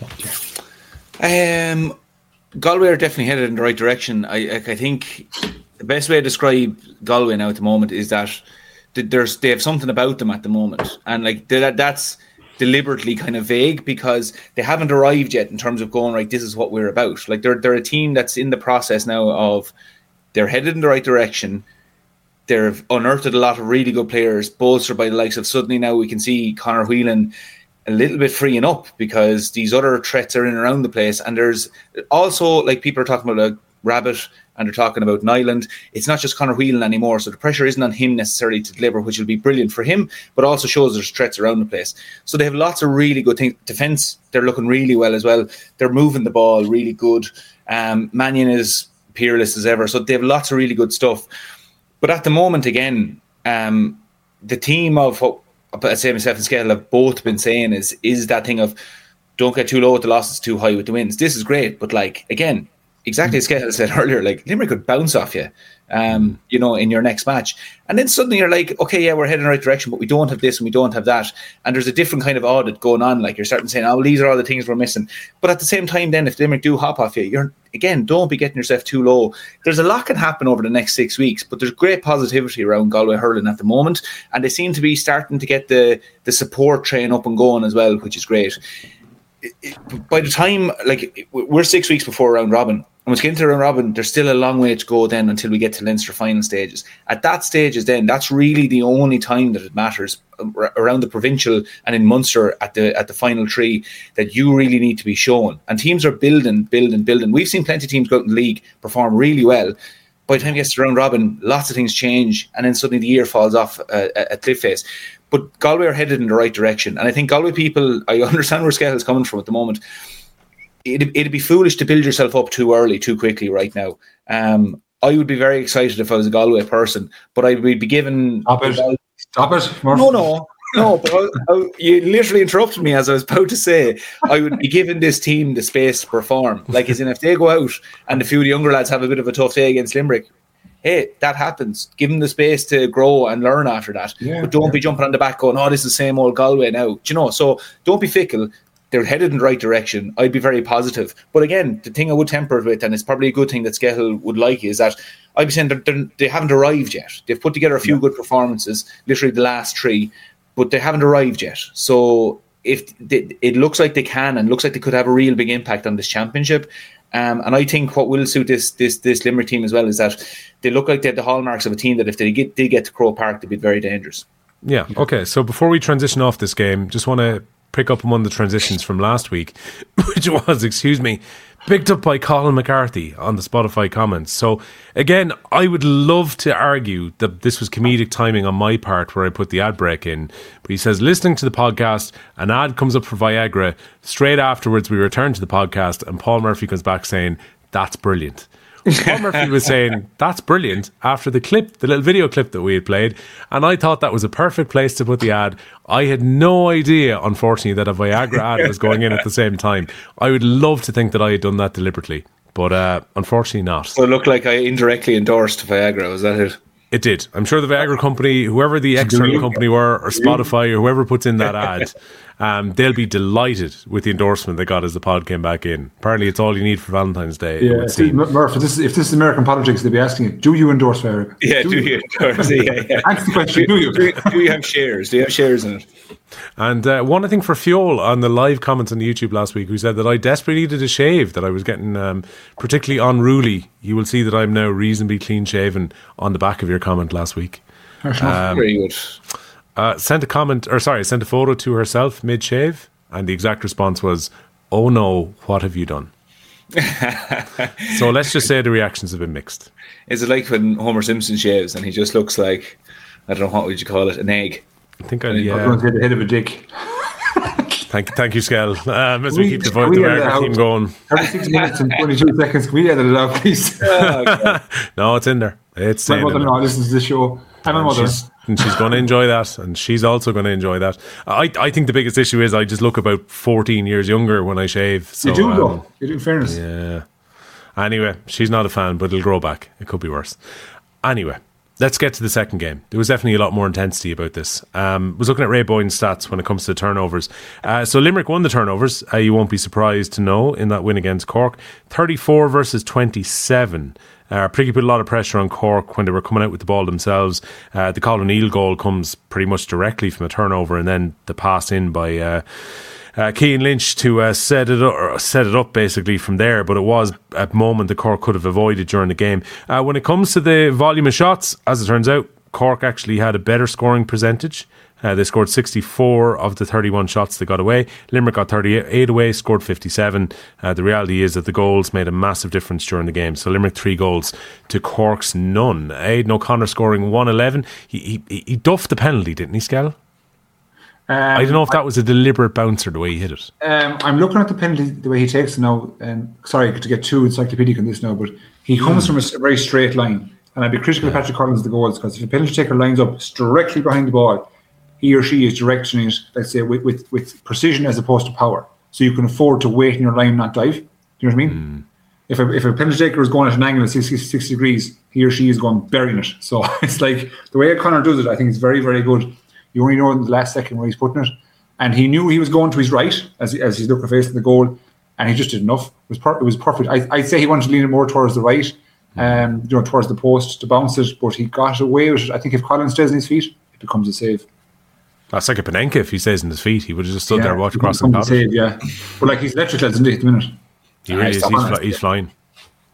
Galway are definitely headed in the right direction. I think the best way to describe Galway now at the moment is that they have something about them at the moment, and that's deliberately kind of vague because they haven't arrived yet in terms of going, right, this is what we're about. Like, they're a team that's in the process now of, they're headed in the right direction. They've unearthed a lot of really good players, bolstered by the likes of, suddenly now we can see Conor Whelan a little bit freeing up because these other threats are in and around the place. And there's also, like, people are talking about Rabbit, and they're talking about Nyland. It's not just Conor Whelan anymore, so the pressure isn't on him necessarily to deliver, which will be brilliant for him, but also shows there's threats around the place. So they have lots of really good things. Defence, they're looking really well as well. They're moving the ball really good. Mannion is peerless as ever, so they have lots of really good stuff. But at the moment, again, the team of what I say myself and Skehill have both been saying is that thing of, don't get too low with the losses, too high with the wins. This is great, but again, exactly as Skehill said earlier, Limerick could bounce off you, in your next match. And then suddenly you're like, okay, yeah, we're heading in the right direction, but we don't have this and we don't have that. And there's a different kind of audit going on. Like, you're starting saying, these are all the things we're missing. But at the same time, then, if Limerick do hop off you, don't be getting yourself too low. There's a lot can happen over the next 6 weeks, but there's great positivity around Galway hurling at the moment. And they seem to be starting to get the support train up and going as well, which is great. By the time, we're 6 weeks before round robin, And once we get into the round robin, there's still a long way to go then until we get to Leinster final stages. At that stages then, that's really the only time that it matters around the provincial and in Munster at the final three that you really need to be shown. And teams are building. We've seen plenty of teams go out in the league perform really well. By the time it gets to round robin, lots of things change, and then suddenly the year falls off a cliff face. But Galway are headed in the right direction. And I think Galway people, I understand where Skehill is coming from at the moment. It'd be foolish to build yourself up too early, too quickly right now. I would be very excited if I was a Galway person, but I would be given... Stop it. No, but you literally interrupted me as I was about to say I would be giving this team the space to perform. Like, as in, if they go out and a few of the younger lads have a bit of a tough day against Limerick, hey, that happens. Give them the space to grow and learn after that. But don't be jumping on the back going, this is the same old Galway now. Do you know? So don't be fickle. They're headed in the right direction. I'd be very positive. But again, the thing I would temper it with, and it's probably a good thing that Skehill would like, is that I'd be saying they haven't arrived yet. They've put together a few good performances, literally the last three, but they haven't arrived yet. So it looks like they can, and looks like they could have a real big impact on this championship. And I think what will suit this Limerick team as well is that they look like they have the hallmarks of a team that if they did get to Croke Park, they'd be very dangerous. Yeah, okay. So before we transition off this game, just want to pick up on one of the transitions from last week, which was, picked up by Colin McCarthy on the Spotify comments. So again, I would love to argue that this was comedic timing on my part where I put the ad break in. But he says, listening to the podcast, an ad comes up for Viagra. Straight afterwards, we return to the podcast and Paul Murphy comes back saying, that's brilliant. Paul Murphy was saying, that's brilliant, after the little video clip that we had played, and I thought that was a perfect place to put the ad. I had no idea, unfortunately, that a Viagra ad was going in at the same time. I would love to think that I had done that deliberately, but unfortunately not. So it looked like I indirectly endorsed Viagra, was that it? It did. I'm sure the Viagra company, whoever the external company were, or Spotify, or whoever puts in that ad, they'll be delighted with the endorsement they got as the pod came back in. Apparently, it's all you need for Valentine's Day. Yeah, Murph, if this is American politics, they'll be asking you, do you endorse Viagra? Yeah, do you endorse? Yeah. Answer the question, do you? Do you have shares? Do you have shares in it? And one, I think, for Fiol on the live comments on YouTube last week, who said that I desperately needed a shave, that I was getting particularly unruly. You will see that I'm now reasonably clean shaven on the back of your comment last week. Very good. Sent a photo to herself mid-shave, and the exact response was, oh no, what have you done? So let's just say the reactions have been mixed. Is it like when Homer Simpson shaves and he just looks like, I don't know, what would you call it, an egg? I think I'm going to hit the head of a dick. Thank you, Skell. As we keep the Viagra team going. 36 minutes and 22 seconds. Can we edit it out, please? No, it's in there. It's my mother-in-law listens to this show. I'm my mother. She's going to enjoy that, and she's also going to enjoy that. I think the biggest issue is I just look about 14 years younger when I shave. So, you do, though. You do, in fairness. Yeah. Anyway, she's not a fan, but it'll grow back. It could be worse. Anyway, let's get to the second game. There was definitely a lot more intensity about this. Was looking at Ray Boyne's stats when it comes to turnovers. So Limerick won the turnovers, you won't be surprised to know, in that win against Cork. 34 versus 27. Priggy put a lot of pressure on Cork when they were coming out with the ball themselves. The Colin O'Neill goal comes pretty much directly from a turnover, and then the pass in by Cian Lynch to set it up basically from there. But it was a moment that Cork could have avoided during the game. When it comes to the volume of shots, as it turns out, Cork actually had a better scoring percentage. They scored 64 of the 31 shots they got away. Limerick got 38 away, scored 57. The reality is that the goals made a massive difference during the game. So Limerick 3 goals to Cork's none. Aidan O'Connor scoring 111. He duffed the penalty, didn't he, Skell? I don't know if that was a deliberate bouncer the way he hit it. I'm looking at the penalty the way he takes it now. Sorry to get too encyclopedic on this now, but he comes from a very straight line. And I'd be critical of Patrick Collins the goals, because if a penalty taker lines up directly behind the ball, he or she is directioning it, let's say, with precision as opposed to power. So you can afford to wait in your line, not dive. Do you know what I mean? If a penalty taker is going at an angle of 60 degrees, he or she is going burying it. So it's like, the way O'Connor does it, I think it's very, very good. You only know in the last second where he's putting it. And he knew he was going to his right as he's looking facing the goal, and he just did enough. It was perfect. I'd say he wanted to lean it more towards the right, towards the post to bounce it, but he got away with it. I think if Collins stays on his feet, it becomes a save. That's like a Panenka. If he stays on his feet, he would have just stood there watching across the save, but like, he's electric, isn't he, at the minute? He really is. He's flying.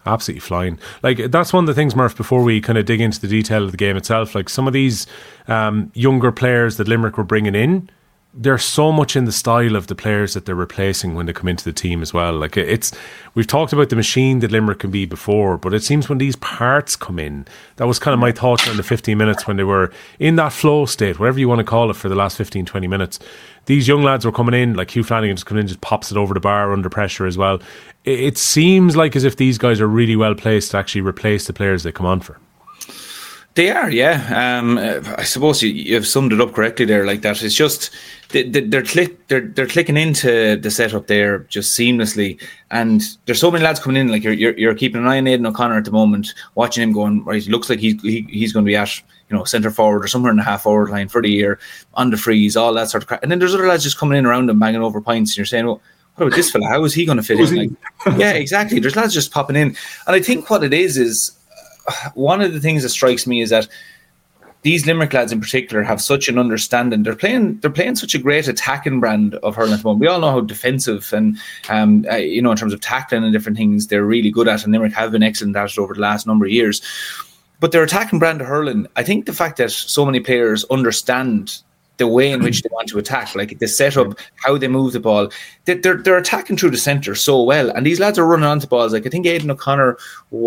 Absolutely flying. Like, that's one of the things, Murph, before we kind of dig into the detail of the game itself, like some of these younger players that Limerick were bringing in, they're so much in the style of the players that they're replacing when they come into the team as well. Like, we've talked about the machine that Limerick can be before, but it seems when these parts come in, that was kind of my thoughts in the 15 minutes when they were in that flow state, whatever you want to call it, for the last 15-20 minutes. These young lads were coming in, like Hugh Flanagan just coming in, just pops it over the bar under pressure as well. It seems like as if these guys are really well placed to actually replace the players they come on for. They are, yeah. I suppose you've summed it up correctly there. Like that, it's just they're clicking into the setup there just seamlessly. And there's so many lads coming in. Like you're keeping an eye on Aidan O'Connor at the moment, watching him going. Right, it looks like he's going to be at centre forward or somewhere in the half forward line for the year, on the freeze, all that sort of crap. And then there's other lads just coming in around him, banging over pints, and you're saying, well, what about this fella? How is he going to fit in? Like, yeah, exactly. There's lads just popping in, and I think what it is one of the things that strikes me is that these Limerick lads in particular have such an understanding. They're playing such a great attacking brand of hurling at the moment. We all know how defensive and in terms of tackling and different things they're really good at, and Limerick have been excellent at it over the last number of years. But their attacking brand of hurling, I think the fact that so many players understand the way in which they want to attack, like the setup, how they move the ball, they're attacking through the centre so well. And these lads are running onto balls. Like I think Aidan O'Connor,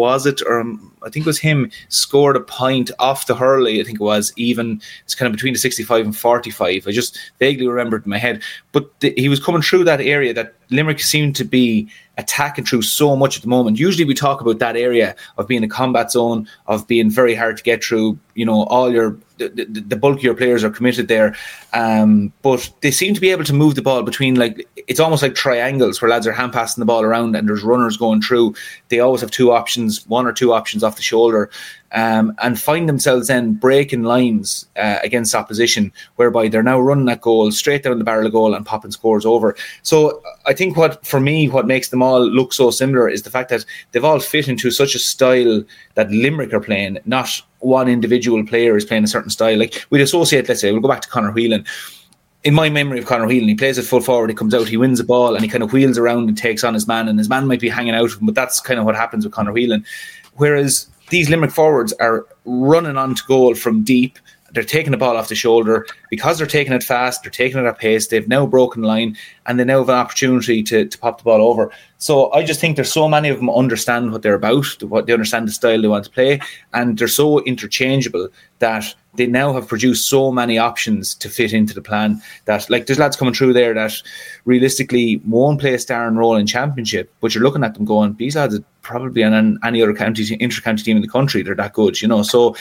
I think it was him, scored a point off the hurley. I think it was even, it's kind of between the 65 and 45. I just vaguely remembered in my head. But he was coming through that area that Limerick seemed to be attacking through so much at the moment. Usually we talk about that area of being a combat zone, of being very hard to get through. All the bulk of your players are committed there, but they seem to be able to move the ball between, like, it's almost like triangles where lads are hand passing the ball around and there's runners going through. They always have one or two options off the shoulder, and find themselves then breaking lines against opposition, whereby they're now running that goal straight down the barrel of goal and popping scores over. So I think what makes them all look so similar is the fact that they've all fit into such a style that Limerick are playing, not one individual player is playing a certain style. Like we'd associate, let's say, we'll go back to Conor Whelan. In my memory of Conor Whelan, he plays it full forward, he comes out, he wins the ball, and he kind of wheels around and takes on his man, and his man might be hanging out of him, but that's kind of what happens with Conor Whelan. Whereas these Limerick forwards are running onto goal from deep. They're taking the ball off the shoulder. Because they're taking it fast, they're taking it at pace, they've now broken line, and they now have an opportunity to pop the ball over. So I just think there's so many of them understand what they're about, what they understand the style they want to play, and they're so interchangeable that they now have produced so many options to fit into the plan that, like, there's lads coming through there that realistically won't play a starring role in championship, but you're looking at them going, these lads are probably on any other inter-county team in the country. They're that good, So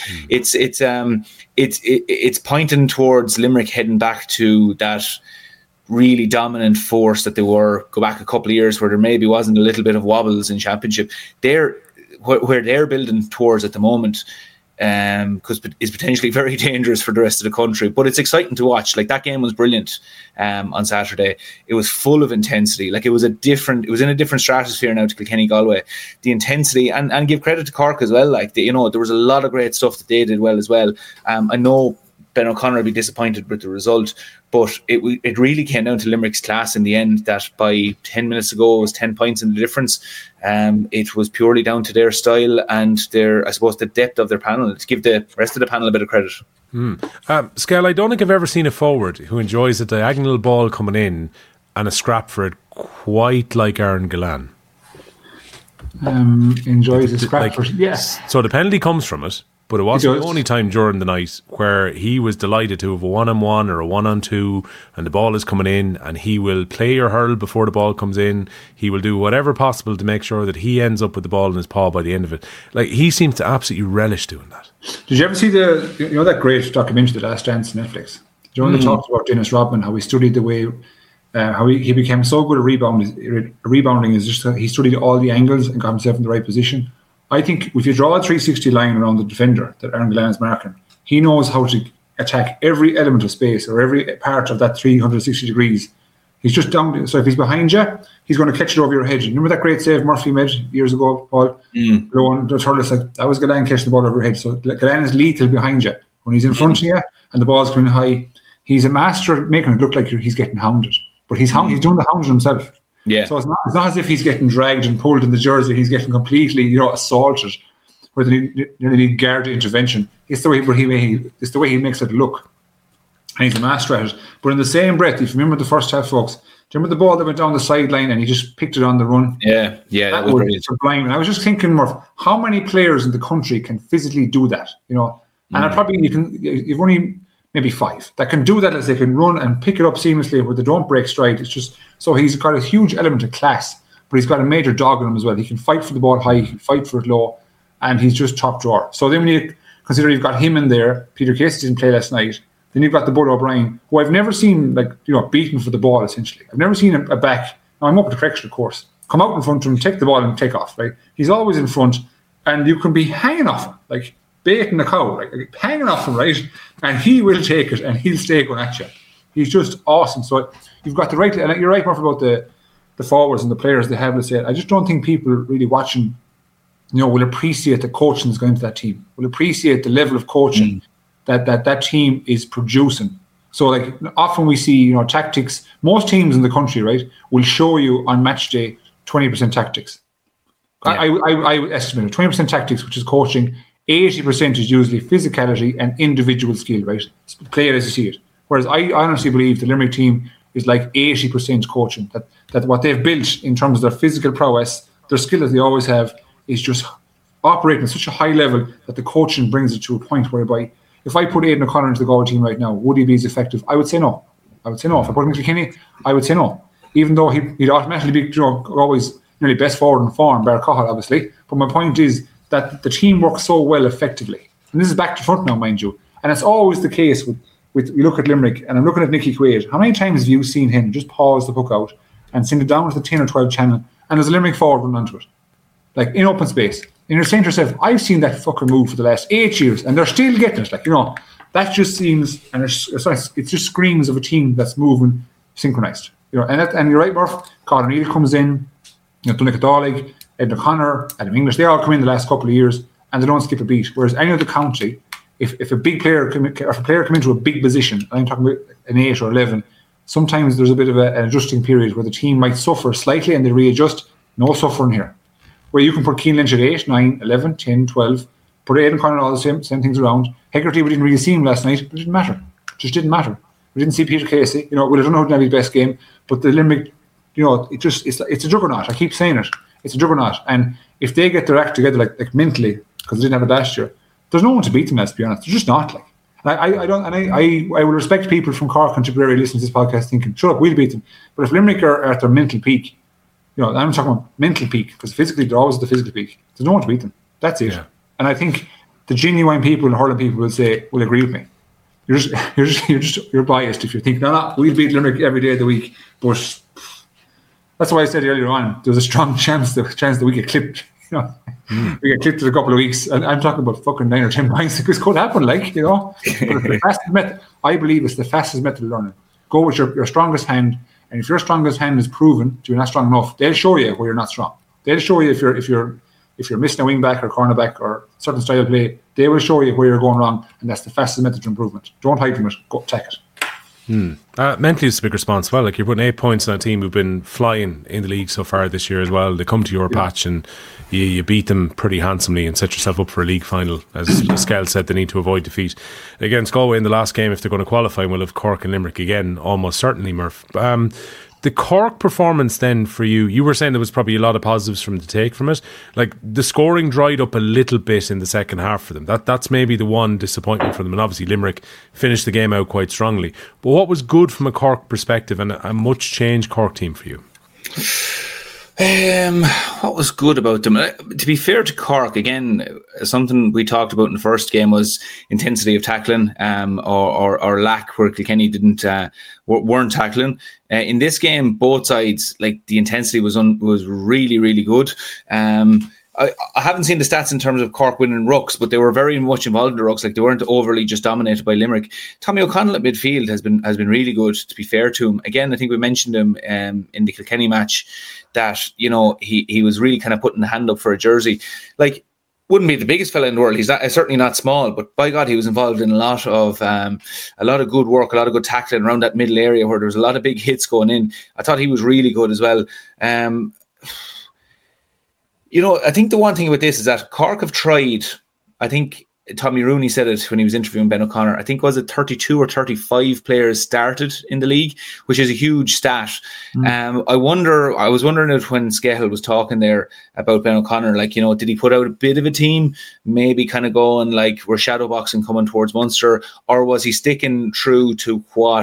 it's pointing towards Limerick heading back to that really dominant force that they were. Go back a couple of years where there maybe wasn't a little bit of wobbles in championship. Where they're building towards at the moment, because it's potentially very dangerous for the rest of the country. But it's exciting to watch. Like, that game was brilliant on Saturday. It was full of intensity. Like, it was in a different stratosphere now to Kilkenny Galway. The intensity, and give credit to Cork as well. Like, there was a lot of great stuff that they did well as well. I know Ben O'Connor will be disappointed with the result, but it really came down to Limerick's class in the end, that by 10 minutes ago it was 10 points in the difference. It was purely down to their style and the depth of their panel. To give the rest of the panel a bit of credit. Skell, I don't think I've ever seen a forward who enjoys a diagonal ball coming in and a scrap for it quite like Aaron Gillane. Enjoys a scrap for it, yes. So the penalty comes from it, but it wasn't the only time during the night where he was delighted to have a 1-on-1 or a 1-on-2 and the ball is coming in, and he will play your hurl before the ball comes in. He will do whatever possible to make sure that he ends up with the ball in his paw by the end of it. Like, he seems to absolutely relish doing that. Did you ever see that great documentary, The Last Dance, on Netflix? Do you know when they talked about Dennis Rodman, how he studied the way, how he became so good at rebounding is just he studied all the angles and got himself in the right position. I think if you draw a 360 line around the defender that Aaron Gillane is marking, he knows how to attack every element of space or every part of that 360 degrees. He's just down. So if he's behind you, he's going to catch it over your head. Remember that great save Murphy made years ago, Paul? That was Gillane catching the ball over your head. So Gillane is lethal behind you. When he's in front of you and the ball's coming high, he's a master at making it look like he's getting hounded. But he's doing the hounding himself. Yeah. So it's not as if he's getting dragged and pulled in the jersey. He's getting completely, assaulted, where they need guard intervention. It's the way he makes it look. And he's a master at it. But in the same breath, if you remember the first half, folks, do you remember the ball that went down the sideline and he just picked it on the run? Yeah, that was sublime. And I was just thinking, Murph, how many players in the country can physically do that? And you've only maybe 5 that can do that, as they can run and pick it up seamlessly where they don't break stride. It's just, so he's got a huge element of class, but he's got a major dog in him as well. He can fight for the ball high, he can fight for it low, and he's just top drawer. So then when you consider you've got him in there, Peter Casey didn't play last night, then you've got the Bud O'Brien, who I've never seen beaten for the ball, essentially. I've never seen a back, now I'm up to correction, of course, come out in front of him, take the ball and take off, right? He's always in front, and you can be hanging off him, like baiting a cow, like hanging off him, right? And he will take it, and he'll stay going at you. He's just awesome. So you've got the right, and you're right, Murph, about the forwards and the players they have. Let's say, I just don't think people really watching, will appreciate the coaching that's going into that team, will appreciate the level of coaching that team is producing. So like often we see, tactics, most teams in the country, right, will show you on match day 20% tactics. Yeah. I estimate 20% tactics, which is coaching. 80% is usually physicality and individual skill, right? Play it as you see it. Whereas I honestly believe the Limerick team is like 80% coaching. That what they've built in terms of their physical prowess, their skill that they always have, is just operating at such a high level that the coaching brings it to a point whereby if I put Aidan O'Connor into the Galway team right now, would he be as effective? I would say no. If I put him into Kilkenny, I would say no. Even though he'd automatically be always nearly best forward in form, Bar Cahill, obviously. But my point is that the team works so well effectively. And this is back to front now, mind you. And it's always the case with you look at Limerick, and I'm looking at Nicky Quaid. How many times have you seen him just pause the puck out and send it down to the 10 or 12 channel, and there's a Limerick forward run onto it? Like in open space. And you're saying to yourself, I've seen that fucker move for the last 8 years, and they're still getting it. That just seems, and it just screams of a team that's moving synchronized. And you're right, Murph. Colin Neal comes in, Donegal Dálaigh, Ed O'Connor, Adam English, they all come in the last couple of years and they don't skip a beat. Whereas any other county, if a big player come into a big position, I'm talking about an 8 or 11, sometimes there's a bit of an adjusting period where the team might suffer slightly and they readjust. No suffering here. Where you can put Cian Lynch at 8, 9, 11, 10, 12, put Aidan O'Connor all the same things around. Hegarty, we didn't really see him last night, but it didn't matter. It just didn't matter. We didn't see Peter Casey. We don't know who didn't have his best game, but the Limerick, it's a juggernaut. I keep saying it. It's a juggernaut. And if they get their act together, like mentally, because they didn't have it last year, there's no one to beat them, let's be honest. They're just not. I would respect people from Cork and Tipperary listening to this podcast thinking, shut up, we'll beat them. But if Limerick are at their mental peak, I'm talking about mental peak, because physically they're always at the physical peak. There's no one to beat them. That's it. Yeah. And I think the genuine people and hurling people will agree with me. You're biased if you think, no, we'll beat Limerick every day of the week. But that's why I said earlier on, there's a strong chance that we get clipped. We get clipped in a couple of weeks, and I'm talking about fucking 9 or 10 points. This could happen, But the fastest method, I believe, it's the fastest method of learning. Go with your strongest hand, and if your strongest hand is proven to be not strong enough, they'll show you where you're not strong. They'll show you if you're missing a wing back or cornerback or certain style of play. They will show you where you're going wrong, and that's the fastest method to improvement. Don't hide from it. Go attack it. Mentally, it's a big response. Well, you're putting 8 points on a team who've been flying in the league so far this year as well. They come to your patch and you beat them pretty handsomely and set yourself up for a league final. As Skell said, they need to avoid defeat against Galway in the last game if they're going to qualify. We'll have Cork and Limerick again, almost certainly, Murph. The Cork performance then for you were saying there was probably a lot of positives to take from it. Like the scoring dried up a little bit in the second half for them. That's maybe the one disappointment for them. And obviously Limerick finished the game out quite strongly. But what was good from a Cork perspective and a much changed Cork team for you? What was good about them? To be fair to Cork, again, something we talked about in the first game was intensity of tackling, or lack where Kilkenny weren't tackling. In this game, both sides, like the intensity was really, really good. I haven't seen the stats in terms of Cork winning rucks, but they were very much involved in the rucks. Like they weren't overly just dominated by Limerick. Tommy O'Connell at midfield has been really good. To be fair to him, again, I think we mentioned him in the Kilkenny match that he was really kind of putting the hand up for a jersey. Like wouldn't be the biggest fella in the world. He's certainly not small, but by God, he was involved in a lot of good work, a lot of good tackling around that middle area where there was a lot of big hits going in. I thought he was really good as well. I think the one thing with this is that Cork have tried, I think Tommy Rooney said it when he was interviewing Ben O'Connor, I think was it 32 or 35 players started in the league, which is a huge stat. I was wondering it when Skehill was talking there about Ben O'Connor, like, did he put out a bit of a team, maybe kind of going like we're shadow boxing coming towards Munster, or was he sticking true to what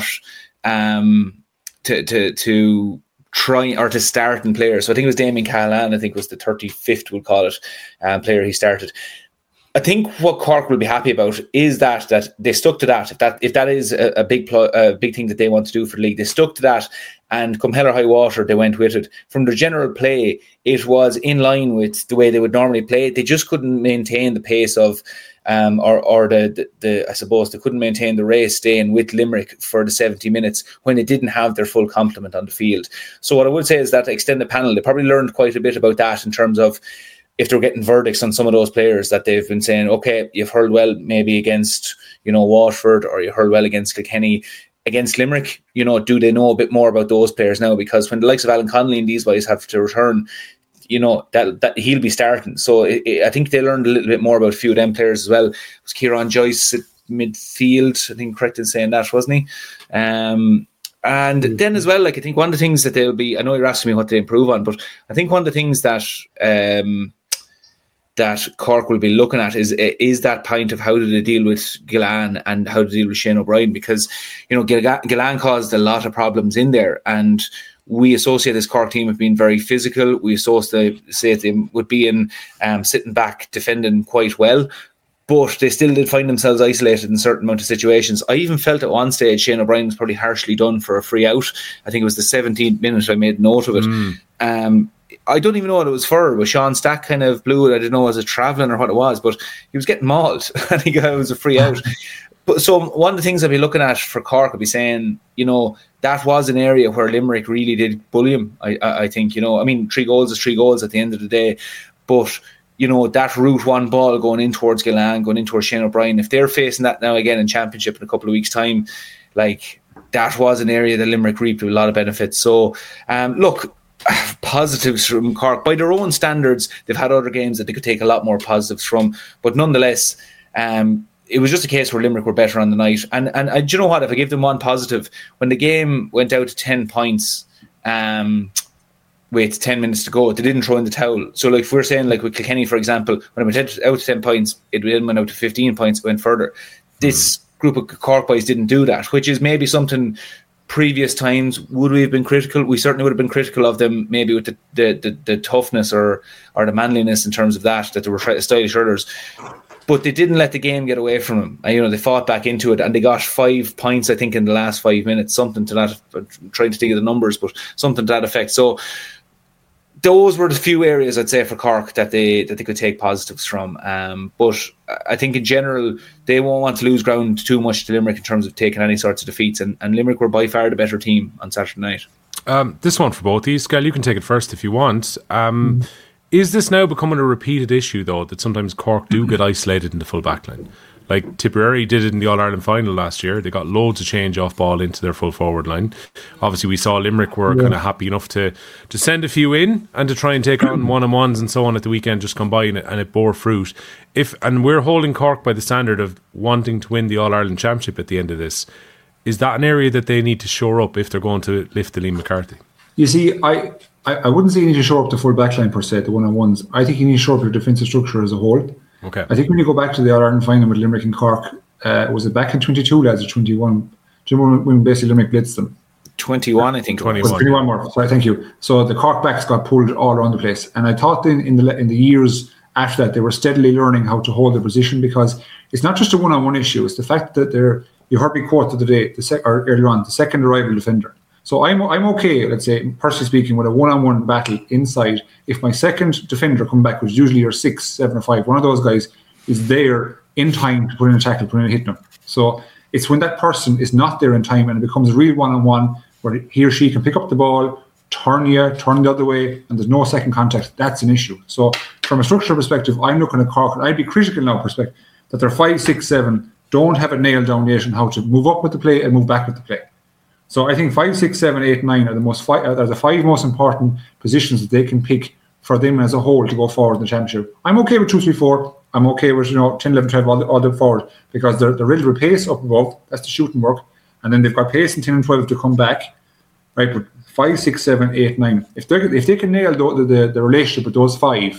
to try or to start in players? So I think it was Damien Cahalane, I think was the 35th, we'll call it, player he started. I think what Cork will be happy about is that they stuck to that. If that is a big thing that they want to do for the league, they stuck to that, and come hell or high water, they went with it. From their general play, it was in line with the way they would normally play. They just couldn't maintain the pace of, or I suppose they couldn't maintain the race staying with Limerick for the 70 minutes when they didn't have their full complement on the field. So what I would say is that extended panel, they probably learned quite a bit about that in terms of if they're getting verdicts on some of those players that they've been saying, okay, you've hurled well maybe against, Waterford, or you hurled well against Kilkenny, against Limerick, do they know a bit more about those players now? Because when the likes of Alan Connolly and these guys have to return, that he'll be starting. So I think they learned a little bit more about a few of them players as well. It was Kieran Joyce at midfield, I think, correct in saying that, wasn't he? And then as well, like, I think one of the things that they'll be, I know you're asking me what to improve on, but I think one of the things that that Cork will be looking at is that point of how do they deal with Gillane and how to deal with Shane O'Brien, because Gillane caused a lot of problems in there, and we associate this Cork team with being very physical. We associate them with being sitting back defending quite well, but they still did find themselves isolated in a certain amount of situations. I even felt at one stage Shane O'Brien was probably harshly done for a free out. I think it was the 17th minute. I made note of it. I don't even know what it was for. Was Sean Stack kind of blew it? I didn't know, was it travelling or what it was, but he was getting mauled. I think it was a free out. But so one of the things I'd be looking at for Cork, I'd be saying, that was an area where Limerick really did bully him. I think, 3 goals is 3 goals at the end of the day. But, that route one ball going in towards Gillane, going in towards Shane O'Brien, if they're facing that now again in Championship in a couple of weeks' time, like, that was an area that Limerick reaped with a lot of benefits. So, look, positives from Cork. By their own standards, they've had other games that they could take a lot more positives from. But nonetheless, it was just a case where Limerick were better on the night. And do you know what? If I give them one positive, when the game went out to 10 points with 10 minutes to go, they didn't throw in the towel. So like if we're saying, like with Kilkenny, for example, when it went out to 10 points, it then went out to 15 points, it went further. This group of Cork boys didn't do that, which is maybe something previous times would we have been critical. We certainly would have been critical of them, maybe with the toughness or the manliness in terms of that they were stylish hurlers. But they didn't let the game get away from them. They fought back into it, and they got 5 points, I think, in the last 5 minutes, something to that. I'm trying to think of the numbers, but something to that effect. So those were the few areas, I'd say, for Cork that they could take positives from. But I think in general, they won't want to lose ground too much to Limerick in terms of taking any sorts of defeats. And Limerick were by far the better team on Saturday night. This one for both of you. Skel, you can take it first if you want. Is this now becoming a repeated issue, though, that sometimes Cork do get isolated in the full backline? Like Tipperary did it in the All-Ireland final last year. They got loads of change off ball into their full forward line. Obviously, we saw Limerick were kind of happy enough to send a few in and to try and take on one-on-ones and so on at the weekend just come by, and it bore fruit. And we're holding Cork by the standard of wanting to win the All-Ireland Championship at the end of this. Is that an area that they need to shore up if they're going to lift the Liam McCarthy? You see, I wouldn't say you need to shore up the full backline per se, the one-on-ones. I think you need to shore up your defensive structure as a whole. Okay. I think when you go back to the All-Ireland final with Limerick and Cork, was it back in 22, lads, or 21? Do you remember when basically Limerick blitzed them? 21, I think. 21 more. Sorry, thank you. So the Cork backs got pulled all around the place. And I thought in the years after that, they were steadily learning how to hold their position, because it's not just a one-on-one issue. It's the fact that you heard me quote the other day, or earlier on, the second arrival defender. So I'm okay, let's say, personally speaking, with a one-on-one battle inside. If my second defender come back, which is usually your 6, 7 or 5, one of those guys is there in time to put in a tackle, put in a hit them. So it's when that person is not there in time and it becomes a real one-on-one where he or she can pick up the ball, turn the other way, and there's no second contact, that's an issue. So from a structural perspective, I'm looking at Cork, and I'd be critical now perspective that they're 5, 6, 7 don't have it nailed down yet on how to move up with the play and move back with the play. So I think 5, 6, 7, 8, 9 are the 5 most important positions that they can pick for them as a whole to go forward in the championship. I'm okay with 2, 3, 4. I'm okay with 10, 11, 12 all the forward because they're ready to pace up above. That's the shooting work, and then they've got pace in 10 and 12 to come back. Right, but 5, 6, 7, 8, 9. If they can nail the relationship with those 5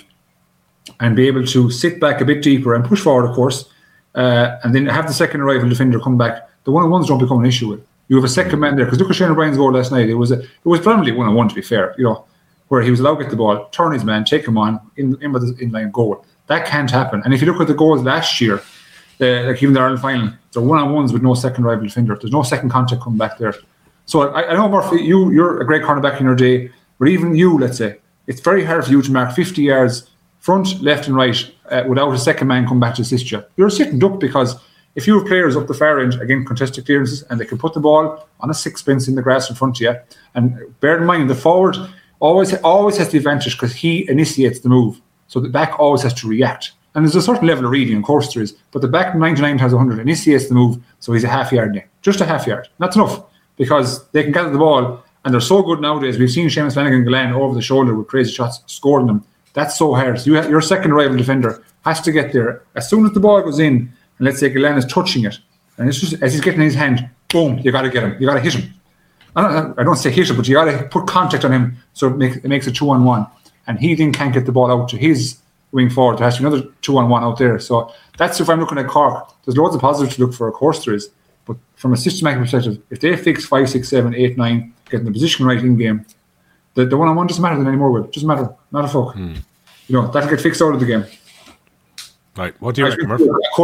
and be able to sit back a bit deeper and push forward, of course, and then have the second arrival defender come back, the 1-on-1s don't become an issue with. You have a second man there because look at Shane O'Brien's goal last night. It was primarily 1-on-1 to be fair, where he was allowed to get the ball, turn his man, take him on in with his inline goal. That can't happen. And if you look at the goals last year, like even the Ireland final, they're 1-on-1s with no second arrival defender. There's no second contact coming back there. So I know, Murphy, you're a great cornerback in your day, but even you, let's say, it's very hard for you to mark 50 yards front, left and right without a second man come back to assist you. You're a sitting duck because if you have players up the far end, again, contested clearances, and they can put the ball on a sixpence in the grass in front of you, and bear in mind, the forward always has the advantage because he initiates the move, so the back always has to react. And there's a certain level of reading, of course there is, but the back 99 has 100, initiates the move, so he's a half yard now. Just a half yard. That's enough. Because they can gather the ball, and they're so good nowadays. We've seen Seamus Flanagan and Gillane over the shoulder with crazy shots, scoring them. That's so hard. So your second arrival defender has to get there. As soon as the ball goes in, and let's say Gillane is touching it, and it's just as he's getting in his hand, boom, you got to get him. You got to hit him. I don't say hit him, but you got to put contact on him so it makes a 2-on-1. And he then can't get the ball out to his wing forward. There has to be another 2-on-1 out there. So that's if I'm looking at Cork. There's loads of positives to look for, of course there is. But from a systematic perspective, if they fix 5, 6, 7, 8, 9, getting the position right in game, the 1-on-1 doesn't matter anymore. Will doesn't matter. Not a fuck. That'll get fixed out of the game. Right. What do you reckon, Murph?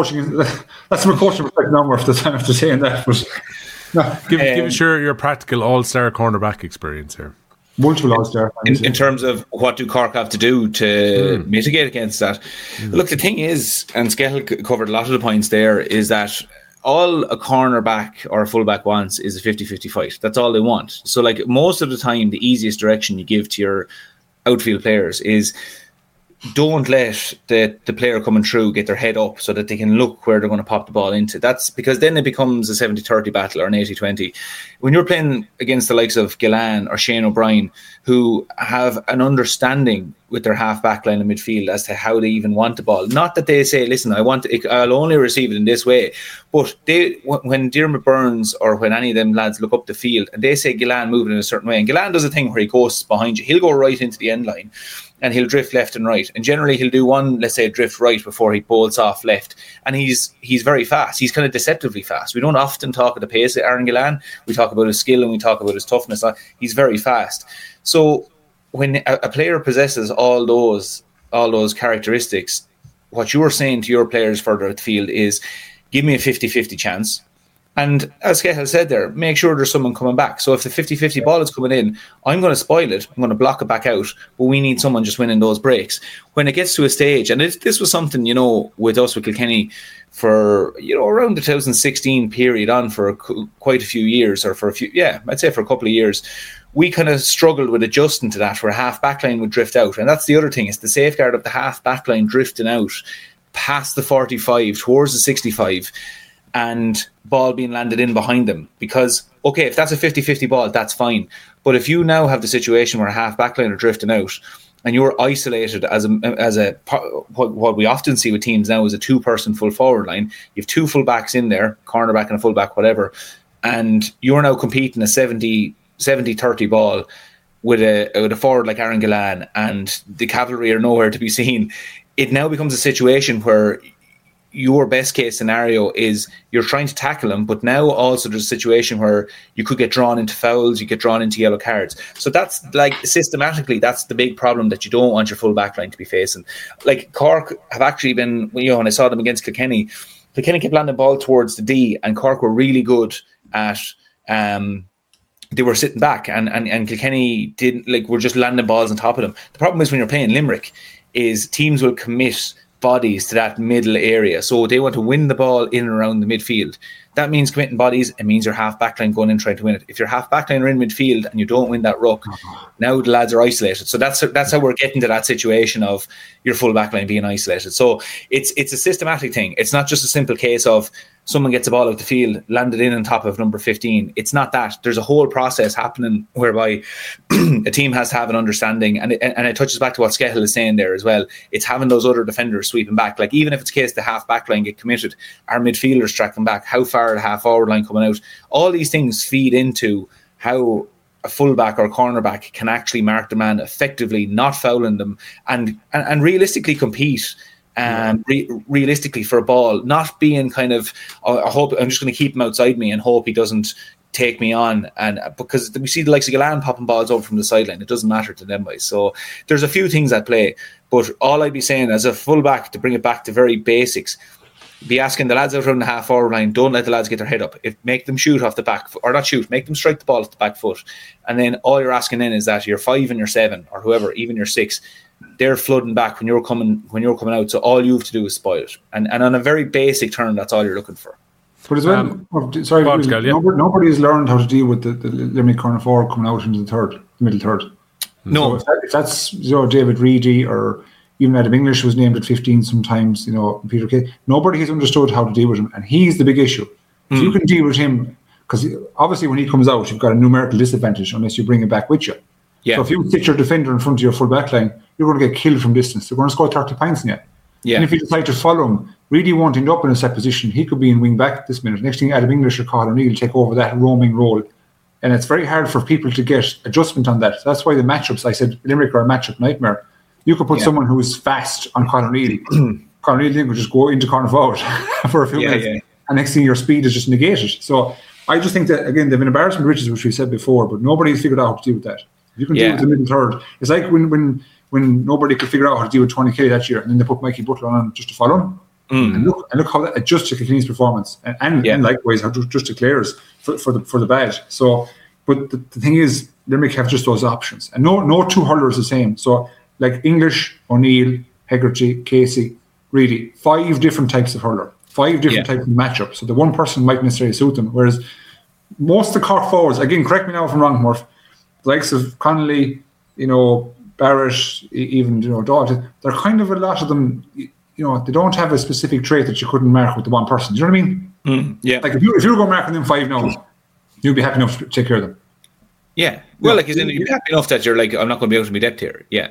That's my coaching perspective now, Murph. That's after saying that. But no. Give us your practical all-star cornerback experience here. Multiple all-star. In terms of what do Cork have to do to mitigate against that? Look, the thing is, and Skehill covered a lot of the points there, is that all a cornerback or a fullback wants is a 50-50 fight. That's all they want. So like most of the time, the easiest direction you give to your outfield players is don't let the player coming through get their head up so that they can look where they're going to pop the ball into. That's because then it becomes a 70-30 battle or an 80-20. When you're playing against the likes of Gillane or Shane O'Brien, who have an understanding with their half-back line in midfield as to how they even want the ball. Not that they say, listen, I'll only receive it in this way. But when Diarmaid Byrnes or when any of them lads look up the field and they say Gillane moving in a certain way, and Gillane does a thing where he goes behind you, he'll go right into the end line and he'll drift left and right. And generally he'll do one, let's say, drift right before he bolts off left. And he's very fast. He's kind of deceptively fast. We don't often talk at the pace of Aaron Gillane. We talk about his skill and we talk about his toughness. He's very fast. So when a player possesses all those characteristics, what you're saying to your players further at the field is, give me a 50-50 chance. And as Skehill said there, make sure there's someone coming back. So if the 50-50 ball is coming in, I'm going to spoil it. I'm going to block it back out. But we need someone just winning those breaks. When it gets to a stage, and this was something, with us with Kilkenny for, around the 2016 period on for quite a few years, or for I'd say for a couple of years, we kind of struggled with adjusting to that, where half backline would drift out. And that's the other thing, is the safeguard of the half backline drifting out past the 45 towards the 65 and ball being landed in behind them. Because, okay, if that's a 50-50 ball, that's fine. But if you now have the situation where a half backline are drifting out and you're isolated as what we often see with teams now is a two-person full forward line, you have two full-backs in there, cornerback and a full-back, whatever, and you're now competing a 70-30 ball with a forward like Aaron Gillane and the cavalry are nowhere to be seen. It now becomes a situation where your best case scenario is you're trying to tackle him, but now also there's a situation where you could get drawn into fouls, you get drawn into yellow cards. So that's like systematically, that's the big problem that you don't want your full back line to be facing. Like Cork have actually been, when I saw them against Kilkenny kept landing the ball towards the D, and Cork were really good at they were sitting back, and Kilkenny didn't, were just landing balls on top of them. The problem is when you're playing Limerick is teams will commit bodies to that middle area. So they want to win the ball in and around the midfield. that means committing bodies. It means your half backline going in trying to win it. If your half backline are in midfield and you don't win that ruck, now the lads are isolated. So that's how we're getting to that situation of your full backline being isolated. So it's a systematic thing. It's not just a simple case of someone gets a ball out the field, landed in on top of number 15. It's not that. There's a whole process happening whereby a team has to have an understanding, and it touches back to what Skettle is saying there as well. It's having those other defenders sweeping back. Like, even if it's a case the half back line get committed, our midfielders tracking back, how far the half forward line coming out, all these things feed into how a fullback or cornerback can actually mark the man effectively, not fouling them, and realistically compete. Realistically for a ball, not being kind of, I hope I'm just going to keep him outside me and hope he doesn't take me on, and because we see the likes of Galan popping balls over from the sideline, it doesn't matter to them guys. So there's a few things at play, but all I'd be saying as a fullback, to bring it back to very basics, be asking the lads out around the half forward line, don't let the lads get their head up. Make them shoot off the back, or not shoot, make them strike the ball off the back foot, and then all you're asking then is that your 5 and your 7 or whoever, even your 6, they're flooding back when you're coming out. So all you have to do is spoil it, and on a very basic term, that's all you're looking for. But as well, nobody has learned how to deal with the Limerick corner forward coming out into the middle third. No, so if that's David Reedy, or even Adam English was named at 15 sometimes. Peter Kay. Nobody has understood how to deal with him, and he's the big issue. If you can deal with him, because obviously when he comes out, you've got a numerical disadvantage unless you bring him back with you. Yeah. So if you sit your defender in front of your full back line, you're going to get killed from distance. They're going to score 30 points in you. Yeah. And if you decide to follow him, Reedy won't end up in a set position. He could be in wing back this minute. Next thing, Adam English or Colin O'Neill take over that roaming role. And it's very hard for people to get adjustment on that. So that's why the matchups, I said, Limerick are a matchup nightmare. You could put someone who is fast on Colin O'Neill. Colin O'Neill could just go into corner forward for a few minutes. Yeah. And next thing, your speed is just negated. So I just think that, again, they've been embarrassment riches, which we said before, but nobody's figured out how to deal with that. If you can deal with the middle third, it's like when nobody could figure out how to deal with Tony Kelly that year, and then they put Mikey Butler on just to follow him. And look how that adjusts to Kilkenny's performance, and likewise how just declares for the bad. So, but the thing is, Limerick have just those options, and no two hurlers the same. So, like English, O'Neill, Hegarty, Casey, Reedy, 5 different types of hurler, 5 different types of matchup. So the one person might necessarily suit them, whereas most of the Cork forwards, again, correct me now if I'm wrong, Murph, the likes of Connolly, Barrett, even Dalton, they're kind of, a lot of them, they don't have a specific trait that you couldn't mark with the one person. Do you know what I mean? Yeah. Like if you were going marking them 5 now, you'd be happy enough to take care of them. Yeah. Well, you'd be happy enough that you're like, I'm not going to be able to be depth here. Yeah.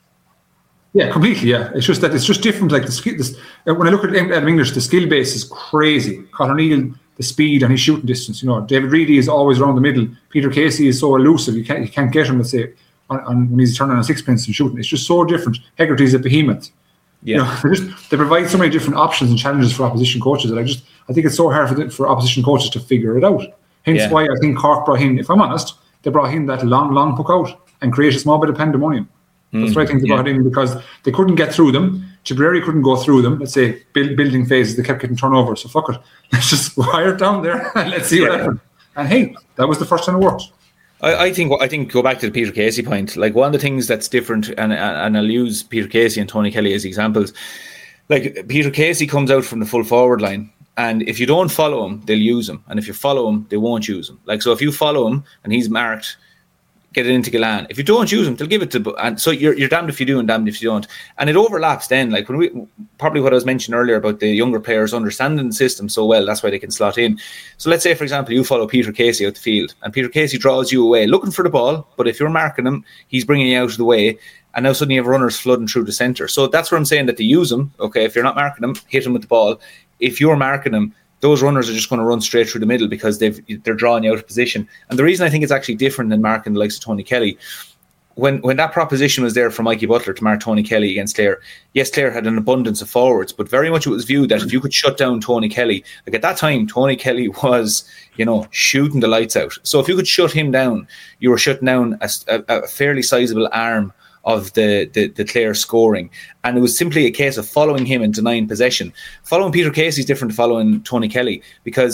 Yeah, completely. Yeah, it's just different. Like the skill. When I look at Adam English, the skill base is crazy. Colin O'Neill, the speed and his shooting distance. David Reedy is always around the middle. Peter Casey is so elusive. You can't get him, let's say, on when he's turning on a sixpence and shooting. It's just so different. Hegarty's a behemoth. Yeah, they provide so many different options and challenges for opposition coaches that I think it's so hard for opposition coaches to figure it out. Hence why I think Cork brought in, if I'm honest, they brought in that long puck out and create a small bit of pandemonium. That's what I think they brought in, because they couldn't get through them. Tipperary couldn't go through them. Let's say building phases, they kept getting turnover. So fuck it, let's just wire it down there and let's see what happens. And hey, that was the first time it worked. I think go back to the Peter Casey point. Like, one of the things that's different, and I'll use Peter Casey and Tony Kelly as examples. Like, Peter Casey comes out from the full forward line, and if you don't follow him, they'll use him, and if you follow him, they won't use him. Like, so if you follow him and he's marked, get it into Galan. If you don't use him, they'll give it to. And so you're damned if you do and damned if you don't. And it overlaps then. Like, when probably what I was mentioning earlier about the younger players understanding the system so well, that's why they can slot in. So let's say, for example, you follow Peter Casey out the field, and Peter Casey draws you away looking for the ball, but if you're marking him, he's bringing you out of the way, and now suddenly you have runners flooding through the centre. So that's where I'm saying that they use him. Okay, if you're not marking him, hit him with the ball. If you're marking him, those runners are just going to run straight through the middle because they're drawing you out of position. And the reason I think it's actually different than marking the likes of Tony Kelly, when that proposition was there for Mikey Butler to mark Tony Kelly against Clare, yes, Clare had an abundance of forwards, but very much it was viewed that if you could shut down Tony Kelly, like at that time, Tony Kelly was, shooting the lights out. So if you could shut him down, you were shutting down a fairly sizable arm of the Clare scoring, and it was simply a case of following him and denying possession. Following Peter Casey is different to following Tony Kelly, because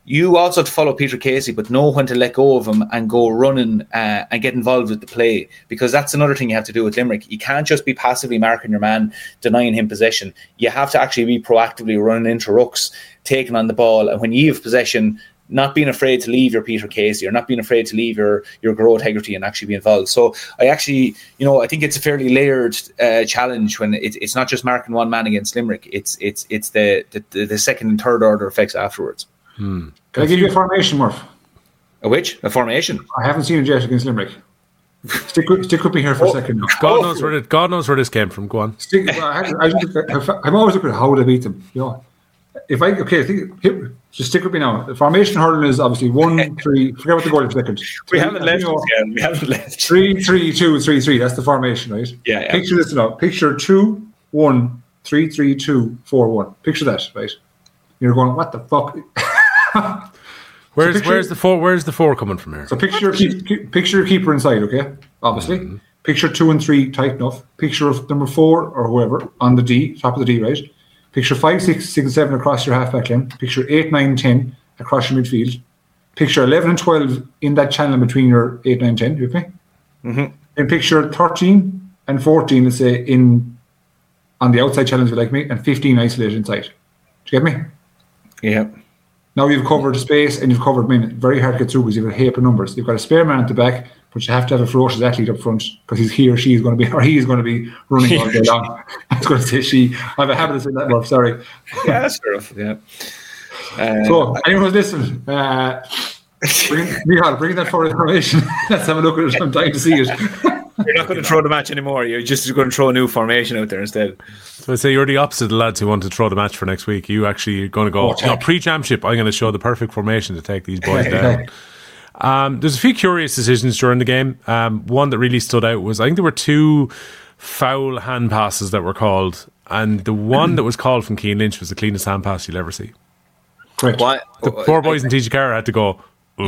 you also have to follow Peter Casey, but know when to let go of him and go running and get involved with the play, because that's another thing you have to do with Limerick. You can't just be passively marking your man, denying him possession. You have to actually be proactively running into rucks, taking on the ball, and when you have possession, not being afraid to leave your Peter Casey or not being afraid to leave your Garrod Hegarty and actually be involved. So I actually, I think it's a fairly layered challenge when it's not just marking one man against Limerick. It's the second and third order effects afterwards. Can I give you a formation, Murph? A formation? I haven't seen it yet against Limerick. Stick with me here for a second now. God knows where this came from. Go on. I'm always looking at how would I beat them. Just stick with me now. The formation hurling is obviously 1-3. Forget what the goal is for a second. We haven't left. 3-3-2-3-3. That's the formation, right? Yeah. Picture this now. Picture 2-1-3-3-2-4-1. Picture that, right? You're going, what the fuck? Where's the four coming from here? So picture your keeper inside, okay? Obviously. Mm-hmm. Picture 2 and 3 tight enough. Picture of number 4 or whoever on the D, top of the D, right? Picture 5, 6, 6, and 7 across your halfback line. Picture 8, 9, 10 across your midfield. Picture 11 and 12 in that channel between your 8, 9, 10. You with me? Mm-hmm. And picture 13 and 14, let's say, on the outside channels, if you like me, and 15 isolated inside. Do you get me? Yeah. Now you've covered the space and you've covered very hard to get through because you've got a heap of numbers. You've got a spare man at the back, but you have to have a ferocious athlete up front because he is going to be running all day long. I was going to say she. I have a habit of saying that word. Sorry. Yeah, that's fair enough. Yeah. So anyone who's listening, bring that forward information. Let's have a look at it. I'm dying to see it. You're not going to throw the match anymore. You're just going to throw a new formation out there instead. So I'd say you're the opposite of the lads who want to throw the match for next week. You actually are going to go, pre-championship, I'm going to show the perfect formation to take these boys down. There's a few curious decisions during the game. One that really stood out was, I think there were 2 foul hand passes that were called, and the one that was called from Cian Lynch was the cleanest hand pass you'll ever see. Correct. The poor boys in TG Carr had to go,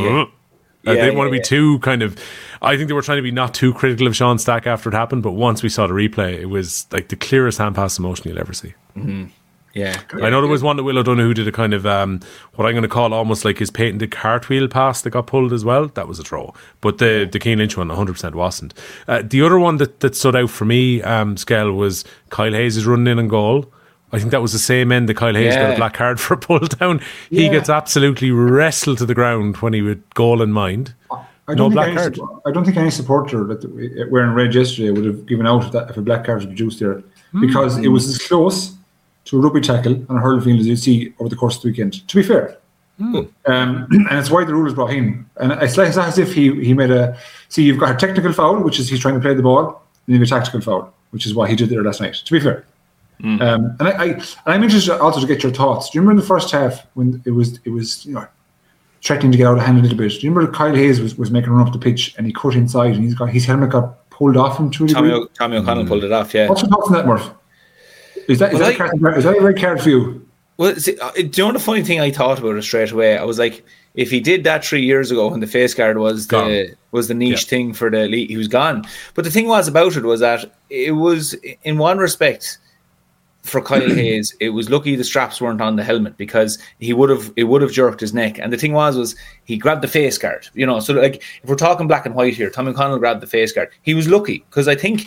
they didn't want to be too kind of... I think they were trying to be not too critical of Sean Stack after it happened, but once we saw the replay, it was like the clearest hand pass emotion you'll ever see. Mm-hmm. Yeah. I know there was one that Will O'Donoghue did a kind of what I'm going to call almost like his patented cartwheel pass that got pulled as well. That was a throw. But the Cian Lynch one 100% wasn't. The other one that stood out for me, Skell, was Kyle Hayes is running in on goal. I think that was the same end that Kyle Hayes got a black card for a pull down. He gets absolutely wrestled to the ground when he would goal in mind. I don't think any supporter that wearing red yesterday would have given out if a black card was produced there, because it was as close to a rugby tackle on a hurling field as you see over the course of the weekend, to be fair. And it's why the rule is brought in. And it's not as if he made you've got a technical foul, which is he's trying to play the ball, and you have a tactical foul, which is what he did there last night, to be fair. And I'm interested also to get your thoughts. Do you remember in the first half when it was threatening to get out of hand a little bit? Do you remember Kyle Hayes was making a run up the pitch and he cut inside and his helmet got pulled off him to a degree? Tommy O'Connell pulled it off, yeah. What's your thoughts on that, Murph? Is that a red card for you? Well, see, do you know the funny thing I thought about it straight away? I was like, if he did that 3 years ago when the face guard was the niche thing for the league, he was gone. But the thing was about it was that it was, in one respect, for Kyle Hayes, it was lucky the straps weren't on the helmet, because it would have jerked his neck. And the thing was he grabbed the face guard. So like if we're talking black and white here, Tommy O'Connell grabbed the face guard. He was lucky, because I think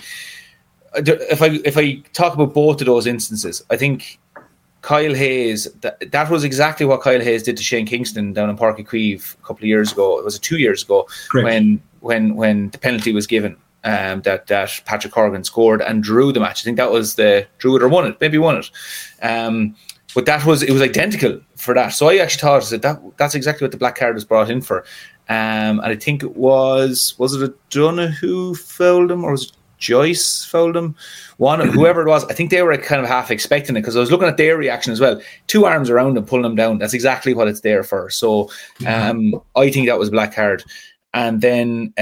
if I talk about both of those instances, I think Kyle Hayes, that was exactly what Kyle Hayes did to Shane Kingston down in Páirc Uí Chaoimh a couple of years ago. It was 2 years ago. Correct. when the penalty was given. That Patrick Corrigan scored and drew the match. I think that was drew it or won it, maybe won it. But it was identical for that. So I actually thought that's exactly what the black card was brought in for. And I think it was it O'Donoghue fouled him, or was it Joyce fouled him? Whoever it was, I think they were kind of half expecting it, because I was looking at their reaction as well. 2 arms around him, pulling him down. That's exactly what it's there for. So I think that was black card. And then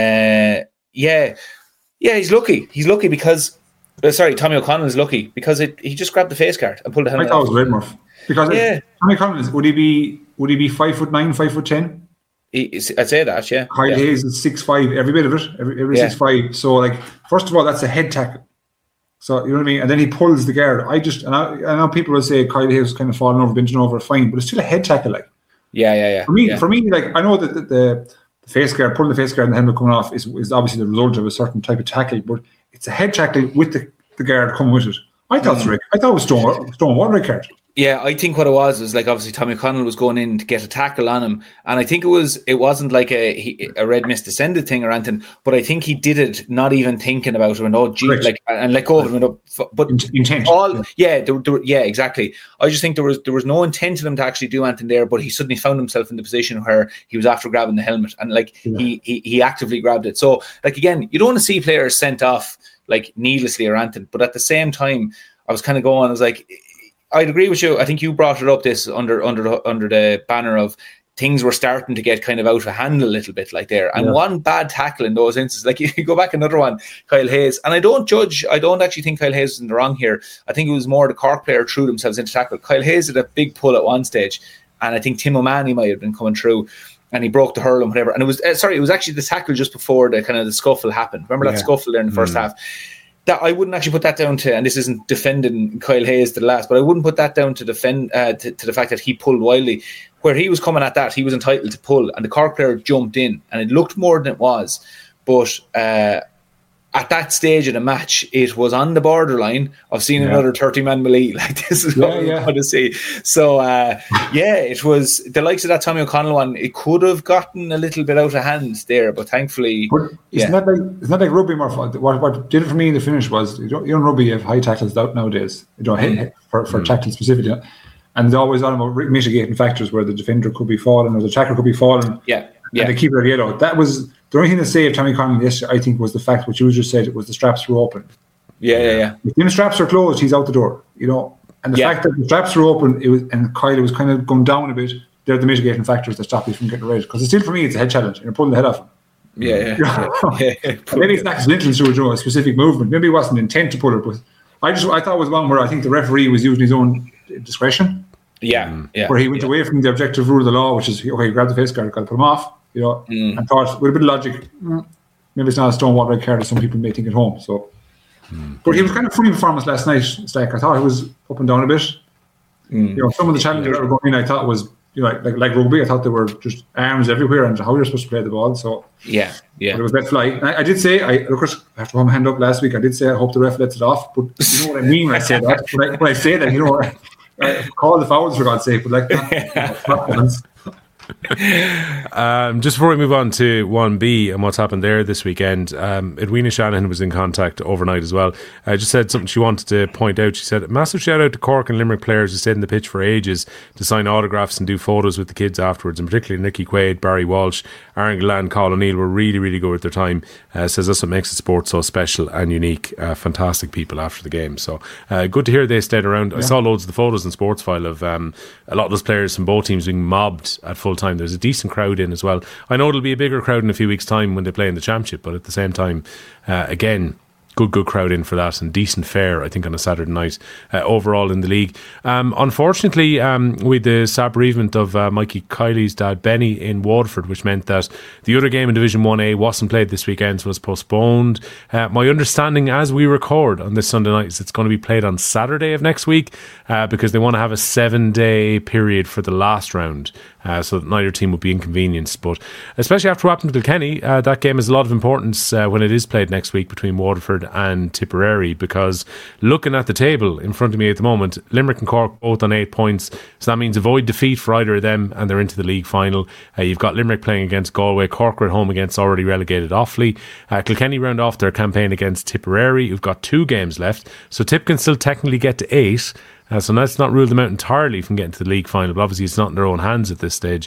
he's lucky. He's lucky because Tommy O'Connell is lucky because he just grabbed the face guard and pulled the helmet off. I thought it was great, Murph. Because Tommy O'Connell would he be 5'9", 5'10"? I'd say that, yeah. Kyle Hayes is 6'5", every bit of it, every 6'5". So, like, first of all, that's a head tackle. So, you know what I mean? And then he pulls the guard. I know people will say Kyle Hayes was kind of falling over, bending over, fine, but it's still a head tackle, like. Yeah. For me, like, I know that the face guard, pulling the face guard and the helmet coming off is obviously the result of a certain type of tackle, but it's a head tackle with the guard coming with it. I thought it was Stonewall red card. Yeah, I think what it was like, obviously Tommy O'Connell was going in to get a tackle on him, and I think it wasn't like a red mist descended thing or anything, but I think he did it not even thinking about it, and and let go of it. But intent. Exactly. I just think there was no intent in him to actually do anything there, but he suddenly found himself in the position where he was after grabbing the helmet, and he actively grabbed it. So, like, again, you don't want to see players sent off like needlessly or anything, but at the same time, I was kind of going, I was like, I'd agree with you. I think you brought it up this under the banner of things were starting to get kind of out of hand a little bit, like there. And one bad tackle in those instances, like you go back another one, Kyle Hayes. And I don't actually think Kyle Hayes is in the wrong here. I think it was more the Cork player threw themselves into tackle. Kyle Hayes did a big pull at one stage, and I think Tim O'Mahony might have been coming through, and he broke the hurl and whatever. And it was actually the tackle just before the kind of the scuffle happened. Remember that scuffle there in the first half? That I wouldn't actually put that down to, and this isn't defending Kyle Hayes to the last, but I wouldn't put that down to defend to the fact that he pulled wildly. Where he was coming at that, he was entitled to pull, and the Cork player jumped in, and it looked more than it was. But at that stage of the match, it was on the borderline of seeing another 30-man melee. Like, this is what we're going to see. So, it was the likes of that Tommy O'Connell one. It could have gotten a little bit out of hand there, but thankfully, it's not like rugby more fun. What did it for me in the finish was, you know, rugby, you have high tackles out nowadays. You know, for tackling specifically, and there's always on about mitigating factors where the defender could be falling or the attacker could be falling. And the keeper yellow. That was the only thing that saved Tommy Conlon yesterday, I think, was the fact what you just said, it was the straps were open. Yeah. If the straps are closed, he's out the door, you know. And the fact that the straps were open, and Kyle was kind of going down a bit, they're the mitigating factors that stop you from getting red. Because still, for me, it's a head challenge, and you're pulling the head off him. Maybe it's not accidental through a specific movement. Maybe it wasn't intent to pull it, but I thought it was one where I think the referee was using his own discretion. Where he went away from the objective rule of the law, which is, okay, grab the face guard, got to put him off. You know, and thought with a bit of logic, maybe it's not a Stonewall red card as some people may think at home. So, but he was kind of funny performance last night, Stack. I thought he was up and down a bit. You know, some of the challenges that were going in, I thought was, you know, like rugby. I thought there were just arms everywhere and how you're supposed to play the ball. So but it was let fly. I did say, of course, I have to hold my hand up last week. I did say I hope the ref lets it off, but you know what I mean when I say that. When I say that, you know, I call the fouls for God's sake, but like not just before we move on to 1B and what's happened there this weekend, Edwina Shanahan was in contact overnight as well. Just said something she wanted to point out. She said, a massive shout out to Cork and Limerick players who stayed in the pitch for ages to sign autographs and do photos with the kids afterwards, and particularly Nicky Quaid, Barry Walsh, Aaron Gillan, Colin O'Neill were really, really good with their time. Says that's what makes the sport so special and unique. Fantastic people after the game. So good to hear they stayed around. I saw loads of the photos in Sports File of a lot of those players from both teams being mobbed at full time. There's a decent crowd in as well. I know it'll be a bigger crowd in a few weeks' time when they play in the championship, but at the same time, again, good crowd in for that, and decent fare, I think, on a Saturday night overall in the league. Unfortunately, with the sad bereavement of Mikey Kiley's dad Benny in Waterford, which meant that the other game in Division 1A wasn't played this weekend, so was postponed. My understanding as we record on this Sunday night is it's going to be played on Saturday of next week, because they want to have a 7-day period for the last round, so that neither team will be inconvenienced. But especially after what happened to Kilkenny, that game has a lot of importance when it is played next week between Waterford and Tipperary, because looking at the table in front of me at the moment, Limerick and Cork both on 8 points, so that means avoid defeat for either of them and they're into the league final. You've got Limerick playing against Galway, Cork are at home against already relegated Offaly. Kilkenny round off their campaign against Tipperary. You've got 2 games left, so Tip can still technically get to 8. So let's not rule them out entirely from getting to the league final, but obviously it's not in their own hands at this stage.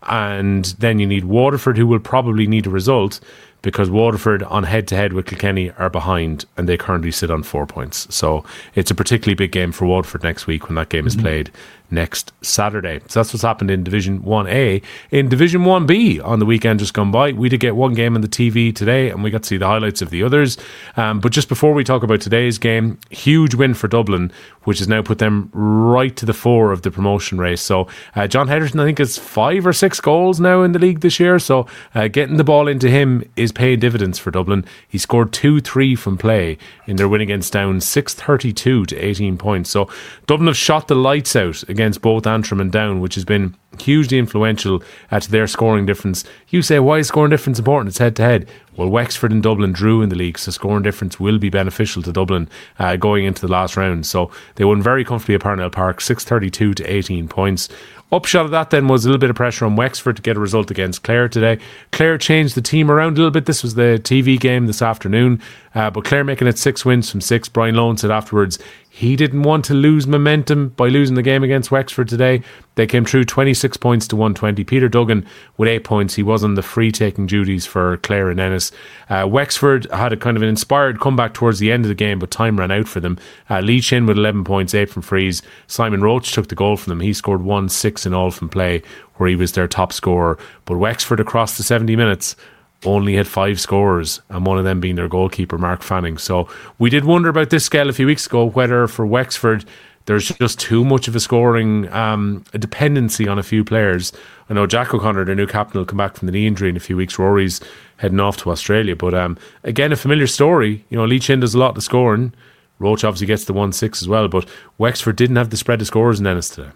And then you need Waterford, who will probably need a result, because Waterford on head-to-head with Kilkenny are behind and they currently sit on 4 points. So it's a particularly big game for Waterford next week when that game is played next Saturday. So that's what's happened in Division 1A. In Division 1B on the weekend just gone by, we did get one game on the TV today and we got to see the highlights of the others. But just before we talk about today's game, huge win for Dublin, which has now put them right to the fore of the promotion race. So John Hedgerton, I think, has 5 or 6 goals now in the league this year. So getting the ball into him is paying dividends for Dublin. He scored 2-3 from play in their win against Down, 6-32 to 18 points. So Dublin have shot the lights out against both Antrim and Down, which has been hugely influential to their scoring difference. You say, why is scoring difference important? It's head-to-head. Well, Wexford and Dublin drew in the league, so scoring difference will be beneficial to Dublin going into the last round. So they won very comfortably at Parnell Park, 6-32 to 18 points. Upshot of that then was a little bit of pressure on Wexford to get a result against Clare today. Clare changed the team around a little bit. This was the TV game this afternoon, but Clare making it 6 wins from 6. Brian Lohan said afterwards he didn't want to lose momentum by losing the game against Wexford today. They came through 26 points to 120. Peter Duggan with 8 points. He was on the free taking duties for Clare and Ennis. Wexford had a kind of an inspired comeback towards the end of the game, but time ran out for them. Lee Chin with 11 points, 8 from frees. Simon Roach took the goal from them. He scored 1-6 in all from play, where he was their top scorer. But Wexford across the 70 minutes only had 5 scorers, and one of them being their goalkeeper, Mark Fanning. So we did wonder about this scale a few weeks ago, whether for Wexford there's just too much of a scoring a dependency on a few players. I know Jack O'Connor, their new captain, will come back from the knee injury in a few weeks. Rory's heading off to Australia. But again, a familiar story. Lee Chin does a lot of scoring. Roach obviously gets the 1-6 as well, but Wexford didn't have the spread of scorers in Ennis today.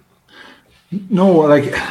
No,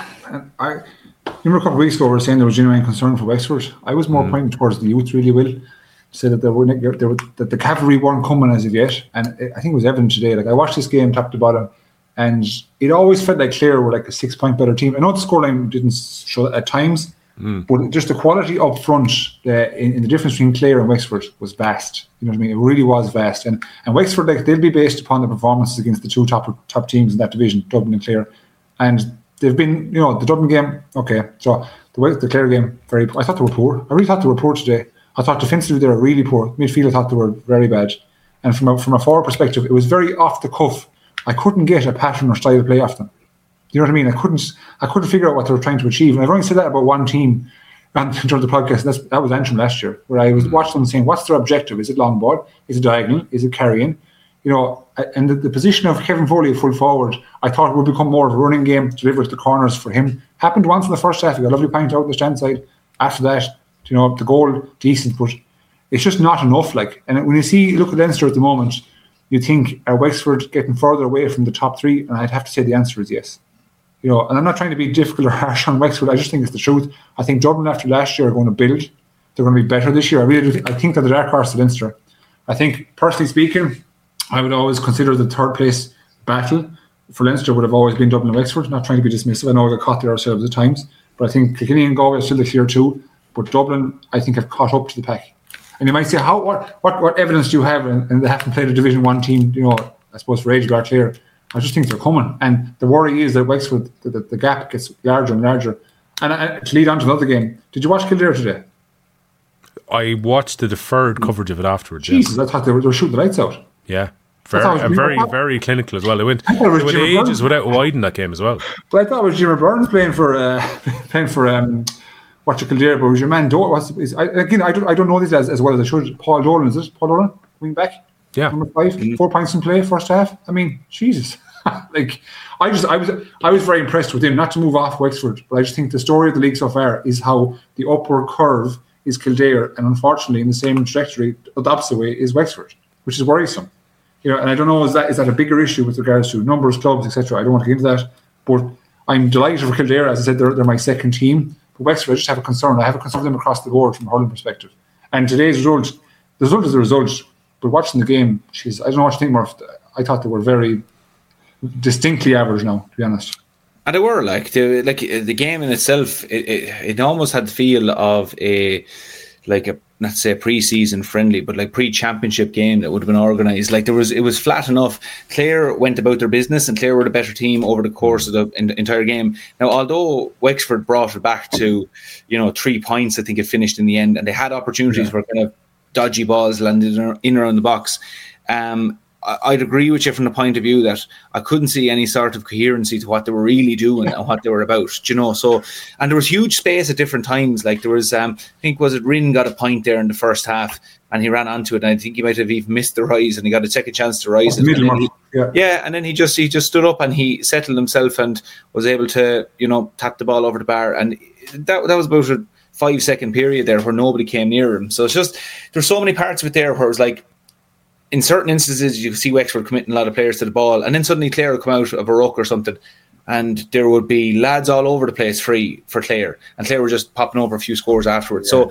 I remember a couple of weeks ago we were saying there was genuine concern for Wexford. I was more pointing towards the youth, really, Will. Say that that the cavalry weren't coming as of yet, and I think it was evident today. I watched this game top to bottom, and it always felt like Clare were like a 6-point better team. I know the scoreline didn't show that at times, but just the quality up front in the difference between Clare and Wexford was vast. You know what I mean? It really was vast, and Wexford, they'll be based upon the performances against the two top teams in that division, Dublin and Clare, and they've been, the Dublin game, okay. So the Clare game, very poor. I thought they were poor. I really thought they were poor today. I thought defensively they were really poor. Midfield, I thought they were very bad. And from a forward perspective, it was very off the cuff. I couldn't get a pattern or style of play off them. You know what I mean? I couldn't figure out what they were trying to achieve. And I've only said that about one team in terms of the podcast. That was Antrim last year, where I was watching them saying, what's their objective? Is it long ball? Is it diagonal? Is it carrying? And the position of Kevin Foley full forward, I thought it would become more of a running game, deliver to the corners for him. Happened once in the first half. He got a lovely point out on the stand side. After that, the goal, decent, but it's just not enough. And when you look at Leinster at the moment, you think, are Wexford getting further away from the top 3? And I'd have to say the answer is yes. And I'm not trying to be difficult or harsh on Wexford. I just think it's the truth. I think Dublin after last year are going to build. They're going to be better this year. I really do. I think they're the dark horse of Leinster. I think, personally speaking, I would always consider the third place battle for Leinster would have always been Dublin and Wexford. Not trying to be dismissive. I know we got caught there ourselves at times, but I think Kilkenny and Galway are still the clear 2. But Dublin, I think, have caught up to the pack. And you might say, what evidence do you have? And they haven't played a Division 1 team, I suppose, for ages, got clear. I just think they're coming. And the worry is that Wexford, the gap gets larger and larger. And to lead on to another game, did you watch Kildare today? I watched the deferred coverage of it afterwards. Jesus, yes. I thought they were shooting the lights out. Yeah. Very clinical as well. They went ages without widening that game as well. But I thought it was Jimmy Burns playing for what you Kildare, but was your man Dolan? I don't know these as well as I should. Paul Dolan, is it? Paul Dolan, wing back. Yeah, number 5, 4 points in play first half. I mean, Jesus. I was very impressed with him. Not to move off Wexford, but I just think the story of the league so far is how the upward curve is Kildare, and unfortunately, in the same trajectory, the opposite way is Wexford, which is worrisome. And I don't know, is that a bigger issue with regards to numbers, clubs, etc. I don't want to get into that, but I'm delighted for Kildare. As I said, they're my second team. But Wexford, I just have a concern. I have a concern for them across the board from a hurling perspective. And today's result, the result is the result. But watching the game, I don't know what you think, Murph. I thought they were very distinctly average now, to be honest. And they were the game in itself. It almost had the feel of a not to say a pre-season friendly, but pre-championship game that would have been organised. It was flat enough. Clare went about their business, and Clare were the better team over the course of the entire game. Now, although Wexford brought it back to 3 points, I think it finished in the end, and they had opportunities where kind of dodgy balls landed in around the box. I'd agree with you from the point of view that I couldn't see any sort of coherency to what they were really doing and what they were about, So, and there was huge space at different times. There was, I think, Rin got a point there in the first half, and he ran onto it, and I think he might have even missed the rise, and he got a second chance to rise. And then he just stood up and he settled himself and was able to, tap the ball over the bar, and that was about a 5-second period there where nobody came near him. So it's just, there's so many parts of it there where it was in certain instances, you see Wexford committing a lot of players to the ball, and then suddenly Clare will come out of a ruck or something, and there would be lads all over the place free for Clare, and Clare were just popping over a few scores afterwards. So,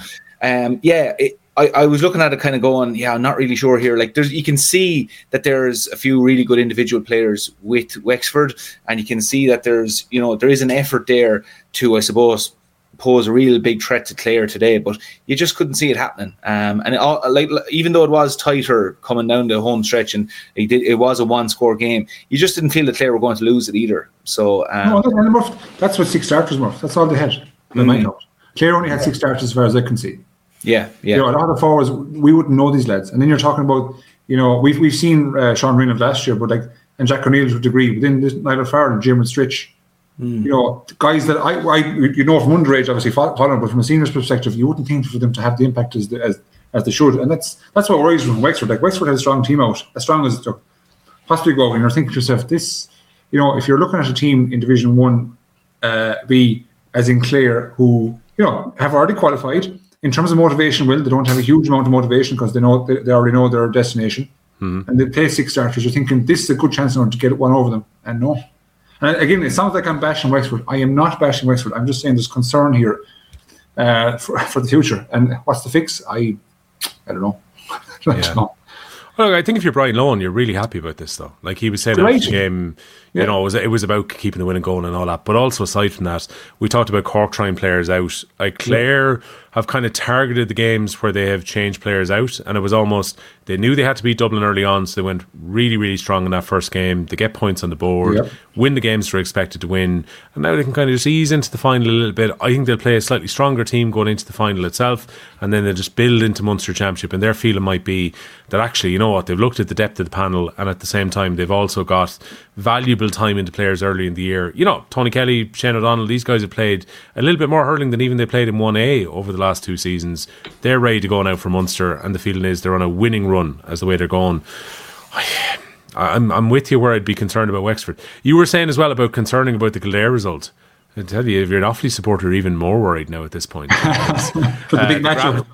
I was looking at it kind of going, I'm not really sure here. Like, you can see that there's a few really good individual players with Wexford, and you can see that there is an effort there to, I suppose, pose a real big threat to Clare today, but you just couldn't see it happening. Even though it was tighter coming down the home stretch, and it was a one-score game, you just didn't feel that Clare were going to lose it either. So that's what 6 starters, Murph. That's all they had. Clare only had 6 starters as far as I can see. Yeah. A lot of the forwards, we wouldn't know these lads. And then you're talking about, we've seen Sean Ryan of last year, but and Jack O'Neill to a degree. But then Niall Farrell, Jim and Stritch, guys that I from underage, obviously following, but from a seniors perspective, you wouldn't think for them to have the impact as they should. And that's what worries me from Wexford. Like, Wexford had a strong team out, as strong as it took possibly go. And you're thinking to yourself, this, if you're looking at a team in Division 1B, as in Clare, who have already qualified. In terms of motivation, they don't have a huge amount of motivation because they already know their destination, and they play 6 starters. You're thinking this is a good chance to get one over them, and no. And again, it sounds like I'm bashing Wexford. I am not bashing Wexford. I'm just saying there's concern here for the future. And what's the fix? I don't know. Well, I think if you're Brian Lohan, you're really happy about this, though. Like he was saying after the game, it was about keeping the winning going and all that. But also, aside from that, we talked about Cork trying players out. Like Clare have kind of targeted the games where they have changed players out, and it was almost, they knew they had to beat Dublin early on, so they went really, really strong in that first game. They get points on the board, win the games they're expected to win, and now they can kind of just ease into the final a little bit. I think they'll play a slightly stronger team going into the final itself, and then they'll just build into Munster Championship, and their feeling might be that actually, you know what, they've looked at the depth of the panel, and at the same time they've also got valuable time into players early in the year. Tony Kelly, Shane O'Donnell, these guys have played a little bit more hurling than even they played in 1A over the last 2 seasons. They're ready to go now for Munster, and the feeling is they're on a winning run as the way they're going. I'm with you where I'd be concerned about Wexford. You were saying as well about concerning about the Kildare result. I tell you, if you're an Offaly supporter, even more worried now at this point. The big matchup.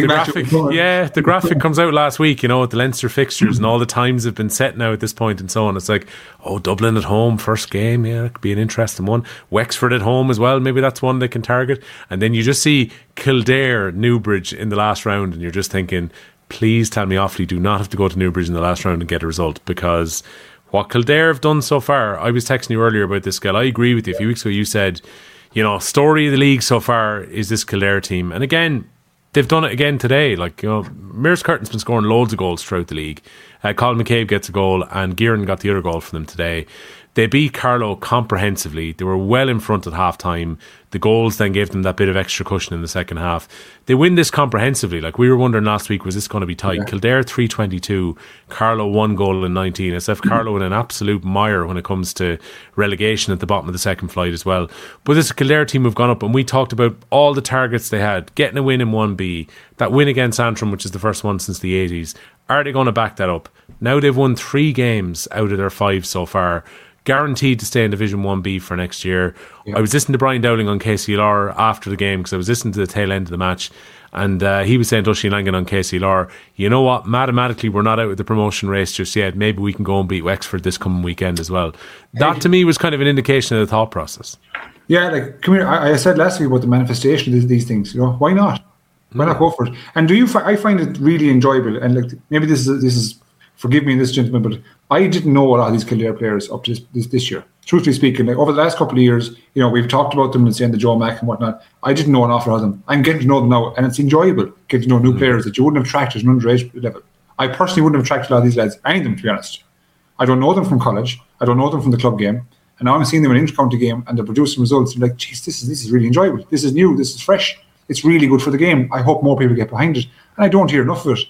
The graphic comes out last week, with the Leinster fixtures and all the times have been set now at this point and so on. It's like, Dublin at home, first game, it could be an interesting one. Wexford at home as well, maybe that's one they can target. And then you just see Kildare, Newbridge in the last round, and you're just thinking, please tell me Offaly do not have to go to Newbridge in the last round and get a result, because what Kildare have done so far, I was texting you earlier about this, Gal. I agree with you. A few weeks ago you said, story of the league so far is this Kildare team. And again, they've done it again today. Mears Curtin's been scoring loads of goals throughout the league. Colin McCabe gets a goal, and Gearan got the other goal for them today. They beat Carlow comprehensively. They were well in front at half time. The goals then gave them that bit of extra cushion in the second half. They win this comprehensively. Like we were wondering last week, was this going to be tight? Yeah. Kildare 322, Carlow 1 goal in 19. It's left Carlow in an absolute mire when it comes to relegation at the bottom of the second flight as well. But this Kildare team have gone up, and we talked about all the targets they had. Getting a win in 1B, that win against Antrim, which is the first one since the 80s. Are they going to back that up? Now they've won 3 games out of their 5 so far. Guaranteed to stay in Division 1B for next year. I was listening to Brian Dowling on KCLR after the game, because I was listening to the tail end of the match, and he was saying to Oisin Langan on KCLR, you know what, mathematically we're not out of the promotion race just yet. Maybe we can go and beat Wexford this coming weekend as well. That to me was kind of an indication of the thought process. Yeah, come here. I said last week about the manifestation of these things. Why not? Why not go for it? And I find it really enjoyable, and maybe this is forgive me, this gentleman, but I didn't know a lot of these Kildare players up to this year. Truthfully speaking, over the last couple of years, we've talked about them and saying the Joe Mack and whatnot. I didn't know an awful lot of them. I'm getting to know them now, and it's enjoyable getting to know new players that you wouldn't have tracked at an underage level. I personally wouldn't have tracked a lot of these lads, any of them, to be honest. I don't know them from college. I don't know them from the club game. And now I'm seeing them in an inter-county game, and they're producing results. I'm like, geez, this is really enjoyable. This is new. This is fresh. It's really good for the game. I hope more people get behind it. And I don't hear enough of it.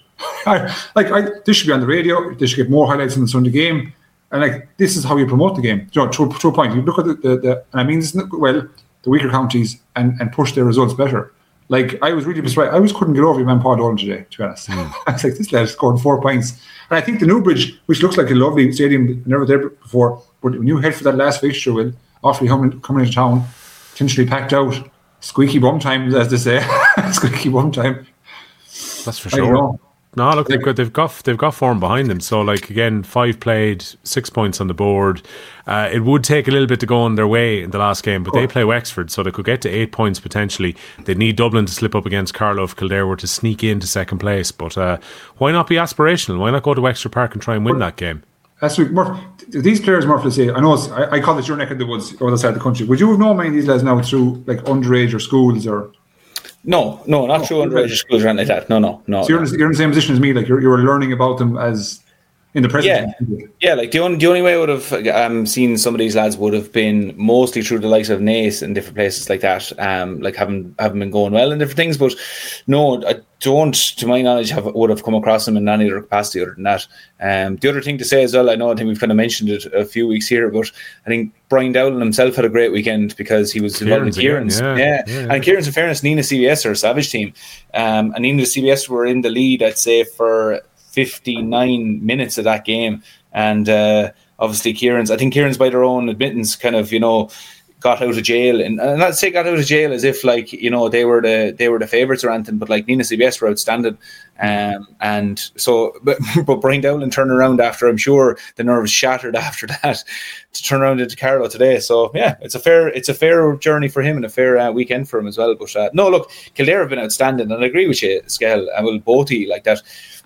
This should be on the radio. They should get more highlights in the Sunday game. And this is how you promote the game. To a point. You look at the and I mean this the weaker counties and push their results better. I was really surprised. I couldn't get over your man Paul Dolan today, to be honest. I was like, this lad scored 4 points. And I think the Newbridge, which looks like a lovely stadium, never there before, but when you head for that last fixture, Offaly coming into town, potentially packed out, squeaky bum time, as they say. Squeaky bum time. That's for sure. No, look, they've got form behind them. So, like, again, 5 played, 6 points on the board. It would take a little bit to go on their way in the last game, but they play Wexford, so they could get to 8 points potentially. They'd need Dublin to slip up against Carlow if Kildare were to sneak into second place. But why not be aspirational? Why not go to Wexford Park and try and win that game? That's Murph, these players, Murph, let's say, I know I call this your neck of the woods, other side of the country. Would you have known many of these lads now through like underage or schools or? No, not through underage schools or anything like that. No. So you're in the same position as me. Like you were learning about them as in the present. Yeah. Like the only way I would have seen some of these lads would have been mostly through the likes of Naas and different places like that. Like having been going well and different things. But no, I don't, to my knowledge, would have come across them in any other capacity other than that. The other thing to say as well, I think we've kind of mentioned it a few weeks here, but I think Brian Dowling himself had a great weekend because he was involved with Kieran's. Yeah. And Kieran's, in fairness, Nina CBS are a savage team. And Nina CBS were in the lead, I'd say, for 59 minutes of that game. And obviously I think Kieran's by their own admittance kind of, got out of jail, and not say got out of jail as if like they were the favourites or anything, but like Nina CBS were outstanding, and so but Brian Dowling turned around after, I'm sure the nerves shattered after that, to turn around into Carlow today. So yeah, it's a fair journey for him and a fair weekend for him as well. But no, look, Kildare have been outstanding, and I agree with you, Skell, and will both like that.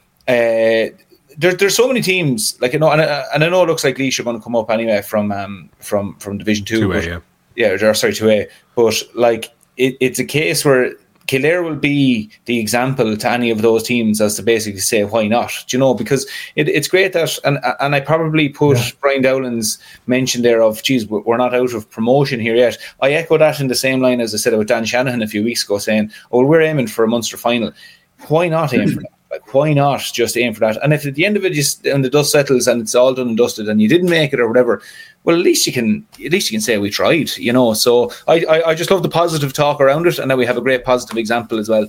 There's so many teams, like and I know it looks like Laois are going to come up anyway from Division 2. 2A, they're 2A. But like it's a case where Kildare will be the example to any of those teams as to basically say why not, because it's great that, and I probably put Brian Dowling's mention there of, geez, we're not out of promotion here yet. I echo that in the same line as I said about Dan Shanahan a few weeks ago, saying, we're aiming for a Munster final. Why not aim for that? Like, why not just aim for that? And if at the end of it, and the dust settles and it's all done and dusted and you didn't make it or whatever, well, at least you can say we tried, So I just love the positive talk around it, and now we have a great positive example as well.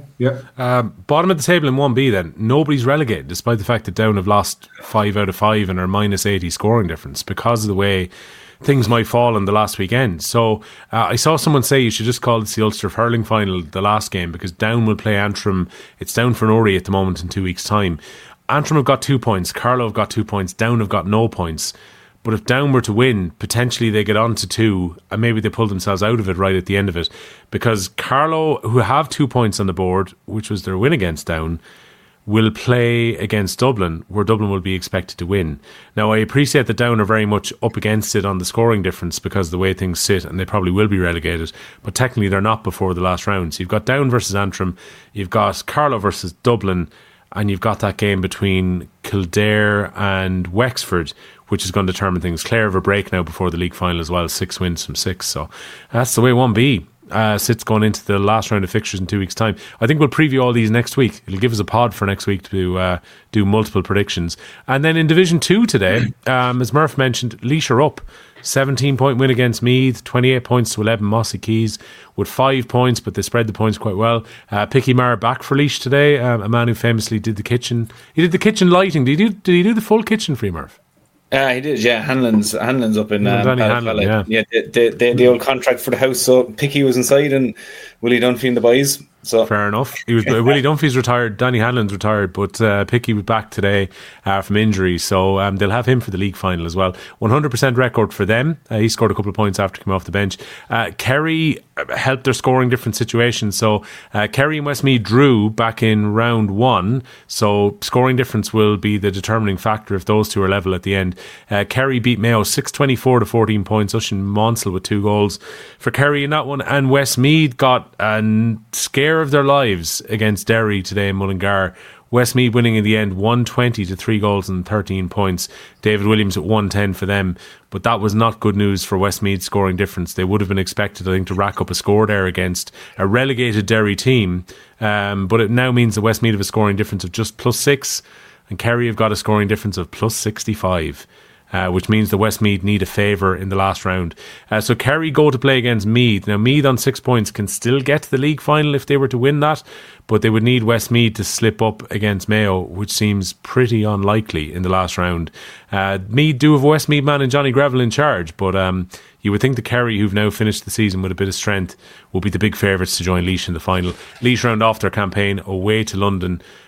Yeah. Bottom of the table in 1B then, nobody's relegated, despite the fact that Down have lost 5 out of 5 and are minus 80 scoring difference because of the way things might fall in the last weekend. So I saw someone say you should just call this the Ulster Hurling Final the last game, because Down will play Antrim. It's down for Nori at the moment in 2 weeks' time. Antrim have got 2 points, Carlow have got 2 points, Down have got no points. But if Down were to win, potentially they get on to 2, and maybe they pull themselves out of it right at the end of it, because Carlow, who have 2 points on the board, which was their win against Down, will play against Dublin, where Dublin will be expected to win. Now, I appreciate that Down are very much up against it on the scoring difference because of the way things sit, and they probably will be relegated, but technically they're not before the last round. So you've got Down versus Antrim, you've got Carlow versus Dublin, and you've got that game between Kildare and Wexford, which is going to determine things. Clare have a break now before the league final as well, 6 wins from 6. So that's the way 1B sits going into the last round of fixtures in 2 weeks' time. I think we'll preview all these next week. It'll give us a pod for next week to do multiple predictions. And then in Division 2 today, as Murph mentioned, Laois are up. 17-point win against Meath, 28 points to 11 Mossy Keys with 5 points, but they spread the points quite well. Picky Maher back for Laois today, a man who famously did the kitchen. He did the kitchen lighting. Did he do the full kitchen for you, Murph? He did, yeah. Hanlon's up in Danny Hanlon, the old contract for the house. So Picky was inside and Willie Dunphy in the boys. So fair enough. He was Willie Dunphy's retired, Danny Hanlon's retired, but Picky was back today from injury, so they'll have him for the league final as well. 100% record for them. He scored a couple of points after coming off the bench. Kerry helped their scoring different situations. So Kerry and Westmeath drew back in round 1, so scoring difference will be the determining factor if those two are level at the end. Kerry beat Mayo 6-24 to 14 points. Ushin Monsell with 2 goals for Kerry in that one, and Westmeath got a scare of their lives against Derry today in Mullingar. Westmeath winning in the end 120 to 3 goals and 13 points. David Williams at 110 for them, but that was not good news for Westmeath's scoring difference. They would have been expected, I think, to rack up a score there against a relegated Derry team, but it now means that Westmeath have a scoring difference of just +6, and Kerry have got a scoring difference of +65. Which means the Westmeath need a favour in the last round. So Kerry go to play against Meath. Now Meath on 6 points can still get to the league final if they were to win that, but they would need Westmeath to slip up against Mayo, which seems pretty unlikely in the last round. Meath do have a Westmeath man and Johnny Greville in charge, but you would think the Kerry, who've now finished the season with a bit of strength, will be the big favourites to join Laois in the final. Laois round off their campaign away to London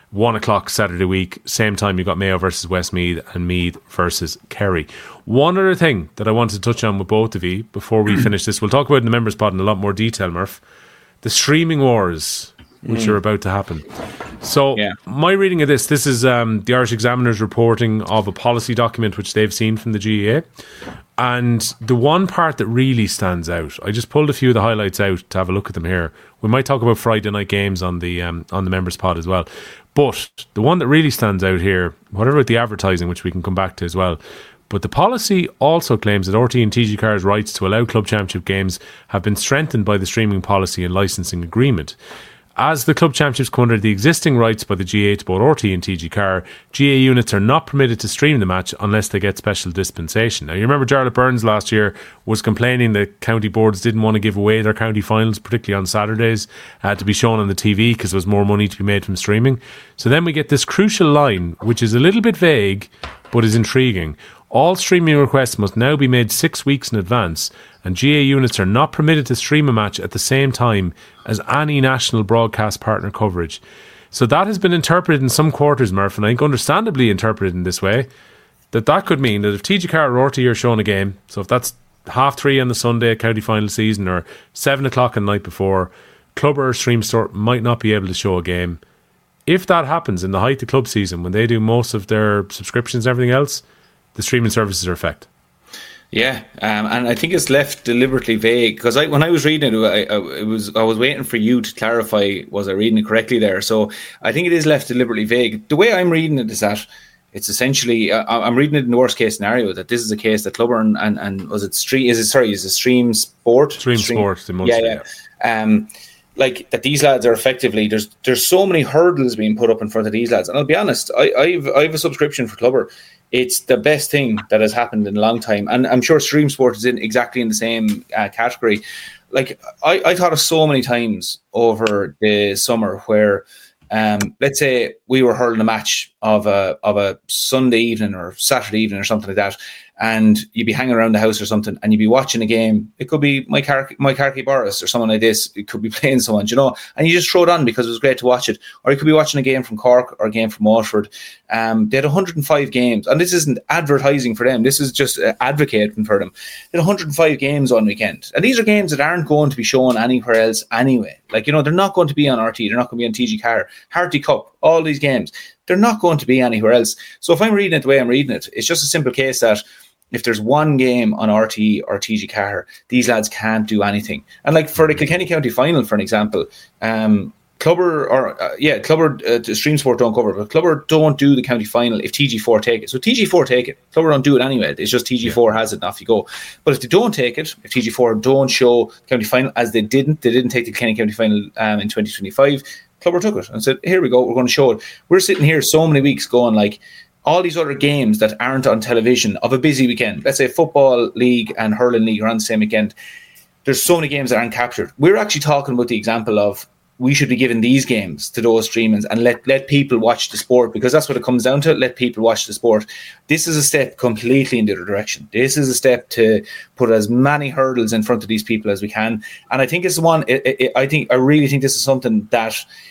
1 o'clock Saturday week, same time you got Mayo versus Westmeath and Meath versus Kerry. One other thing that I wanted to touch on with both of you before we finish this, we'll talk about it in the members pod in a lot more detail, Murph. The streaming wars which are about to happen. So my reading of this is the Irish Examiner's reporting of a policy document which they've seen from the GAA. And the one part that really stands out, I just pulled a few of the highlights out to have a look at them here. We might talk about Friday night games on the members pod as well. But the one that really stands out here, whatever about the advertising, which we can come back to as well, but the policy also claims that RT and TG Car's rights to allow club championship games have been strengthened by the streaming policy and licensing agreement. As the club championships come under the existing rights by the GAA to both RT and TG Car, GAA units are not permitted to stream the match unless they get special dispensation. Now, you remember Jarlath Burns last year was complaining that county boards didn't want to give away their county finals, particularly on Saturdays, to be shown on the TV because there was more money to be made from streaming. So then we get this crucial line, which is a little bit vague, but is intriguing. All streaming requests must now be made 6 weeks in advance, and GAA units are not permitted to stream a match at the same time as any national broadcast partner coverage. So that has been interpreted in some quarters, Murph, and I think understandably interpreted in this way, that could mean that if TG Car or RT are showing a game, so if that's 3:30 on the Sunday county final season or 7 o'clock the night before, Clubber or Stream Store might not be able to show a game. If that happens in the height of club season, when they do most of their subscriptions and everything else, the streaming services are affected. Yeah, and I think it's left deliberately vague because when I was reading it, I was waiting for you to clarify was I reading it correctly there. So I think it is left deliberately vague. The way I'm reading it is that it's essentially I'm reading it in the worst case scenario that this is a case that Clubber and was it Stream is it Stream Sport? Stream Sport, like that these lads are effectively there's so many hurdles being put up in front of these lads, and I'll be honest, I've a subscription for Clubber. It's the best thing that has happened in a long time, and I'm sure Stream Sport is exactly in the same category. Like I thought of so many times over the summer where let's say we were hurling a match of a Sunday evening or Saturday evening or something like that, and you'd be hanging around the house or something, and you'd be watching a game. It could be Mike Harkey Boris or someone like this. It could be playing someone, and you just throw it on because it was great to watch it. Or you could be watching a game from Cork or a game from Waterford. They had 105 games, and this isn't advertising for them. This is just advocating for them. They had 105 games on weekend, and these are games that aren't going to be shown anywhere else anyway. Like, they're not going to be on RT. They're not going to be on TG Car, Harty Cup, all these games. They're not going to be anywhere else. So if I'm reading it the way I'm reading it, it's just a simple case that if there's one game on RT or TG Car, these lads can't do anything. And like for the Kilkenny County final, for an example, Clubber Stream Sport don't cover it, but Clubber don't do the county final if TG4 take it. So TG4 take it. Clubber don't do it anyway. It's just TG4 has it and off you go. But if they don't take it, if TG4 don't show county final, as they didn't take the Kilkenny County final in 2025, Clubber took it and said, here we go, we're going to show it. We're sitting here so many weeks going like, all these other games that aren't on television of a busy weekend, let's say football league and hurling league are on the same weekend, there's so many games that aren't captured. We're actually talking about the example of we should be giving these games to those streamings and let people watch the sport, because that's what it comes down to. Let people watch the sport. This is a step completely in the other direction. This is a step to put as many hurdles in front of these people as we can. And I think it's one, I really think this is something that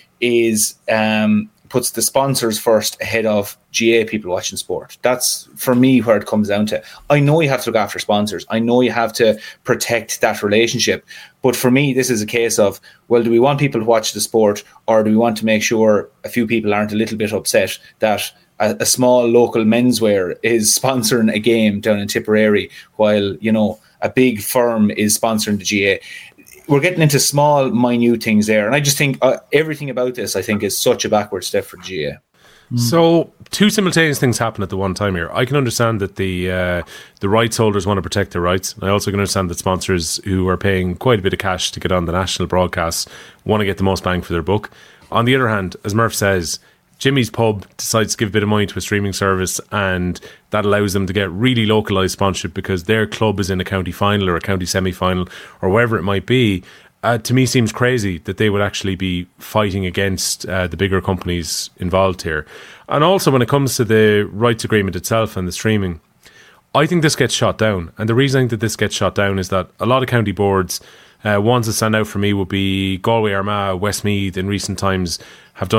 is puts the sponsors first ahead of GAA people watching sport. That's, for me, where it comes down to. I know you have to look after sponsors. I know you have to protect that relationship. But for me, this is a case of, well, do we want people to watch the sport, or do we want to make sure a few people aren't a little bit upset that a small local menswear is sponsoring a game down in Tipperary while, a big firm is sponsoring the GAA? We're getting into small, minute things there. And I just think everything about this, I think, is such a backward step for GAA. So two simultaneous things happen at the one time here. I can understand that the rights holders want to protect their rights. I also can understand that sponsors who are paying quite a bit of cash to get on the national broadcasts want to get the most bang for their buck. On the other hand, as Murph says, Jimmy's Pub decides to give a bit of money to a streaming service, and that allows them to get really localised sponsorship because their club is in a county final or a county semi-final or wherever it might be. To me, seems crazy that they would actually be fighting against the bigger companies involved here. And also, when it comes to the rights agreement itself and the streaming, I think this gets shot down. And the reason I think that this gets shot down is that a lot of county boards, ones that stand out for me would be Galway, Armagh, Westmeath in recent times, have done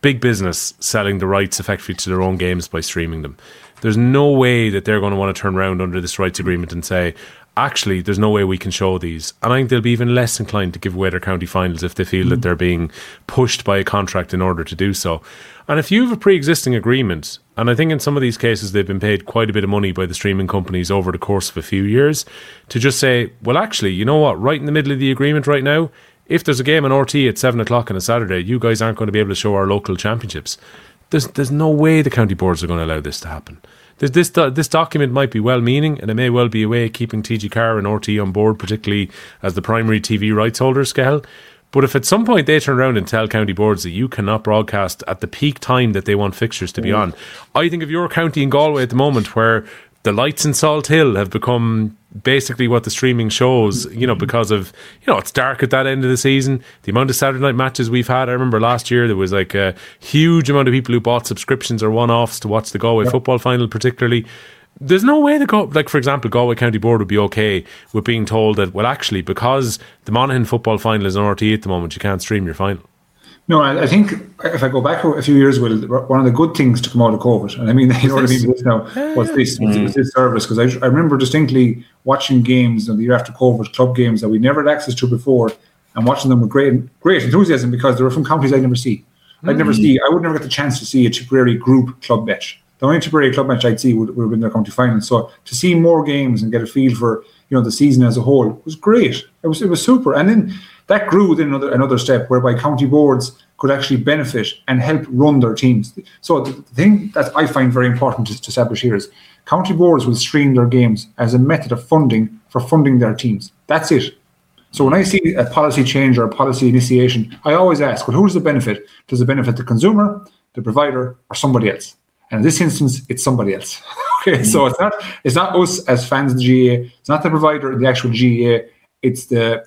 big business selling the rights effectively to their own games by streaming them. There's no way that they're going to want to turn around under this rights agreement and say, actually, there's no way we can show these. And I think they'll be even less inclined to give away their county finals if they feel that they're being pushed by a contract in order to do so. And if you have a pre-existing agreement, and I think in some of these cases they've been paid quite a bit of money by the streaming companies over the course of a few years, to just say, well, actually, you know what, right in the middle of the agreement right now, if there's a game on RT at 7 o'clock on a Saturday, you guys aren't going to be able to show our local championships. There's no way the county boards are going to allow this to happen. This document might be well-meaning, and it may well be a way of keeping TG4 and RT on board, particularly as the primary TV rights holders, Cahill. But if at some point they turn around and tell county boards that you cannot broadcast at the peak time that they want fixtures to be on, I think of your county in Galway at the moment, where the lights in Salt Hill have become basically what the streaming shows, because of, it's dark at that end of the season. The amount of Saturday night matches we've had, I remember last year there was like a huge amount of people who bought subscriptions or one-offs to watch the Galway football final particularly. There's no way for example, Galway County Board would be okay with being told that, well, actually, because the Monaghan football final is on RT at the moment, you can't stream your final. No, I think if I go back a few years, one of the good things to come out of COVID, and I mean, you know what I mean this now, was this service, because I remember distinctly watching games the year after COVID, club games that we never had access to before, and watching them with great enthusiasm, because they were from counties I'd never see. I would never get the chance to see a Tipperary group club match. The only Tipperary club match I'd see would have been their county final. So to see more games and get a feel for the season as a whole was great. It was super, and then that grew within another step whereby county boards could actually benefit and help run their teams. So the thing that I find very important to establish here is county boards will stream their games as a method of funding their teams. That's it. So when I see a policy change or a policy initiation, I always ask, well, who's the benefit? Does it benefit the consumer, the provider, or somebody else? And in this instance, it's somebody else. Okay, so it's not us as fans of the GAA, it's not the provider, the actual GAA, it's the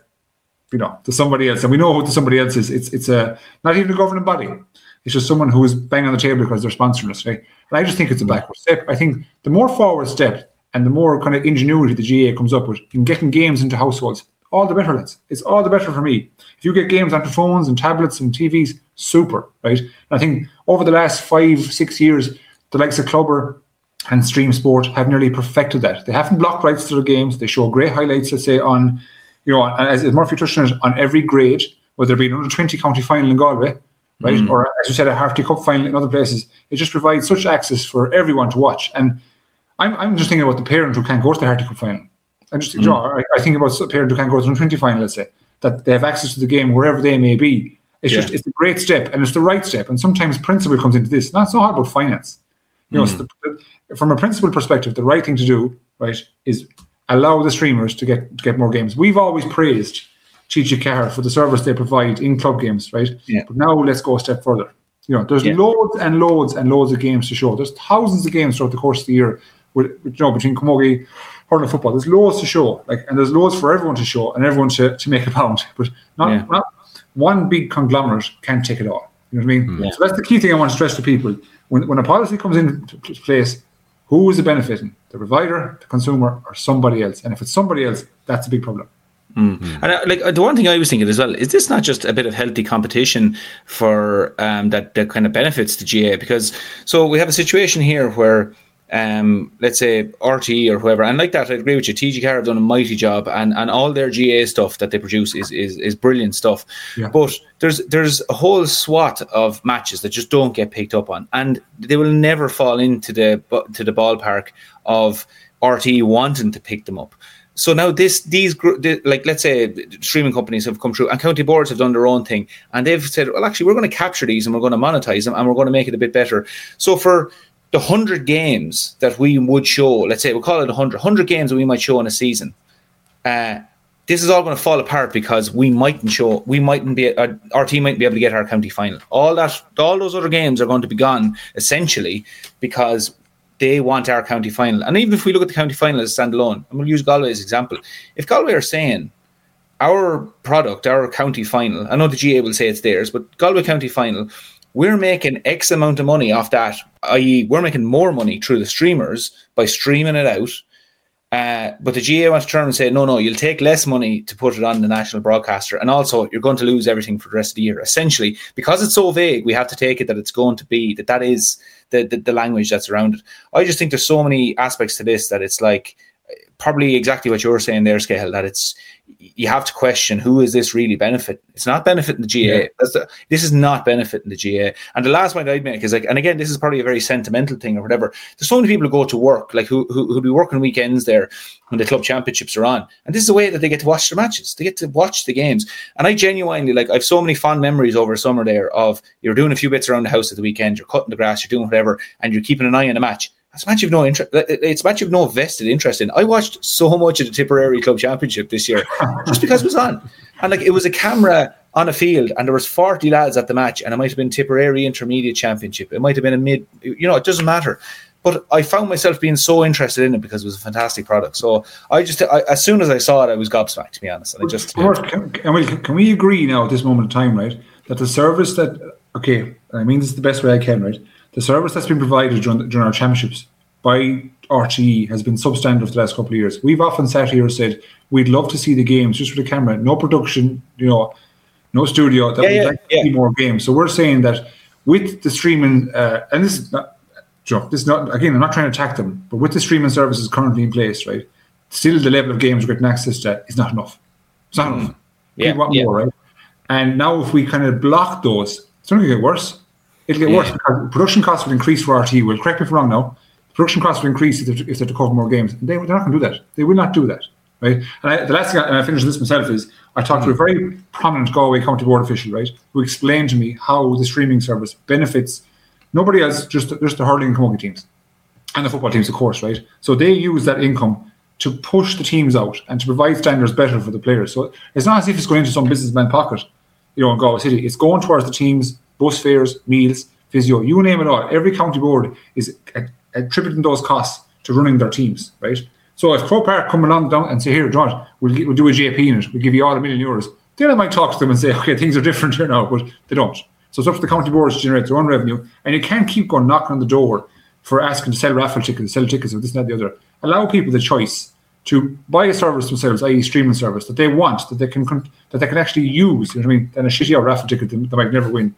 somebody else. And we know who the somebody else is. It's not even a governing body. It's just someone who is banging on the table because they're sponsoring us, right? And I just think it's a backward step. I think the more forward step and the more kind of ingenuity the GAA comes up with in getting games into households, all the better, lads. It's all the better for me. If you get games onto phones and tablets and TVs, super, right? And I think over the last 5-6 years, the likes of Clubber and Stream Sport have nearly perfected that. They haven't blocked rights to their games. They show great highlights, let's say, on, as Murphy touched on it, on every grade, whether it be an under-20 county final in Galway, right, or as you said, a Harty Cup final in other places. It just provides such access for everyone to watch. And I'm just thinking about the parent who can't go to the Harty Cup final. I think about a parent who can't go to the under-20 final, let's say, that they have access to the game wherever they may be. It's a great step, and it's the right step. And sometimes principle comes into this. Not so hard about finance. So from a principal perspective, the right thing to do, right, is allow the streamers to get more games. We've always praised TG4 for the service they provide in club games, right? Yeah. But now let's go a step further. There's loads and loads and loads of games to show. There's thousands of games throughout the course of the year between camogie, hurling, football. There's loads to show, and there's loads for everyone to show and everyone to make a pound. But not one big conglomerate can't take it all. You know what I mean? Yeah. So that's the key thing I want to stress to people. When a policy comes into place, who is it benefiting? The provider, the consumer, or somebody else? And if it's somebody else, that's a big problem. And the one thing I was thinking as well, is this not just a bit of healthy competition for that kind of benefits the GAA? Because so we have a situation here where let's say RT or whoever, and like that, I agree with you. TG4 have done a mighty job, and all their GAA stuff that they produce is brilliant stuff. Yeah. But there's a whole swath of matches that just don't get picked up on, and they will never fall into the ballpark of RT wanting to pick them up. So now these like, let's say streaming companies have come through and county boards have done their own thing, and they've said, well, actually, we're going to capture these and we're going to monetize them and we're going to make it a bit better. So for the 100 games that we would show, let's say we'll call it 100 games that we might show in a season, this is all going to fall apart because our team mightn't be able to get our county final. All those other games are going to be gone essentially because they want our county final. And even if we look at the county final as standalone, and we'll use Galway as an example, if Galway are saying our product, our county final, I know the GAA will say it's theirs, but Galway county final, we're making X amount of money off that, i.e. we're making more money through the streamers by streaming it out. But the GAA went to turn and say, no, you'll take less money to put it on the national broadcaster, and also you're going to lose everything for the rest of the year. Essentially, because it's so vague, we have to take it that it's going to be that is the language that's around it. I just think there's so many aspects to this that it's like probably exactly what you're saying there, Scahill, that it's you have to question, who is this really benefiting? It's not benefiting the GAA. Yeah. This is not benefiting the GAA. And the last point I'd make is like, and again, this is probably a very sentimental thing or whatever. There's so many people who go to work, like who be working weekends there when the club championships are on. And this is the way that they get to watch the matches. They get to watch the games. And I genuinely, like, I have so many fond memories over summer there of you're doing a few bits around the house at the weekend, you're cutting the grass, you're doing whatever, and you're keeping an eye on a match. It's a match you've no interest. It's a match you've no vested interest in. I watched so much of the Tipperary Club Championship this year just because it was on, and like it was a camera on a field, and there was 40 lads at the match, and it might have been Tipperary Intermediate Championship. It might have been a mid. It doesn't matter. But I found myself being so interested in it because it was a fantastic product. So I as soon as I saw it, I was gobsmacked, to be honest. And I just can we agree now at this moment in time, right, that the service that I mean this is the best way I can, right. The service that's been provided during our championships by RTE has been substandard for the last couple of years. We've often sat here and said we'd love to see the games just with the camera, no production, no studio. We'd like to see more games. So we're saying that with the streaming, and this is not, again, I'm not trying to attack them, but with the streaming services currently in place, right, still the level of games we're getting access to is not enough. It's not enough. We want more, right? And now if we kind of block those, it's only going to get worse. It'll get worse because production costs will increase for RTE. Well, correct me if I'm wrong now. Production costs will increase if they're to cover more games. And they're not going to do that. They will not do that, right? And the last thing, and I finished this myself, is I talked to a very prominent Galway County Board official, right, who explained to me how the streaming service benefits nobody else, just the hurling and camogie teams and the football teams, of course, right? So they use that income to push the teams out and to provide standards better for the players. So it's not as if it's going into some businessman pocket, in Galway City. It's going towards the teams. Bus fares, meals, physio, you name it all. Every county board is attributing those costs to running their teams, right? So if Croke Park come along down and say, here, John, we'll do a GAP in it, we'll give you all €1 million, then I might talk to them and say, okay, things are different here now, but they don't. So it's up to the county boards to generate their own revenue, and you can't keep going knocking on the door for asking to sell raffle tickets, sell tickets, or this and that, the other. Allow people the choice to buy a service themselves, i.e. streaming service, that they want, that they can actually use, you know what I mean, than a shitty old raffle ticket that they might never win.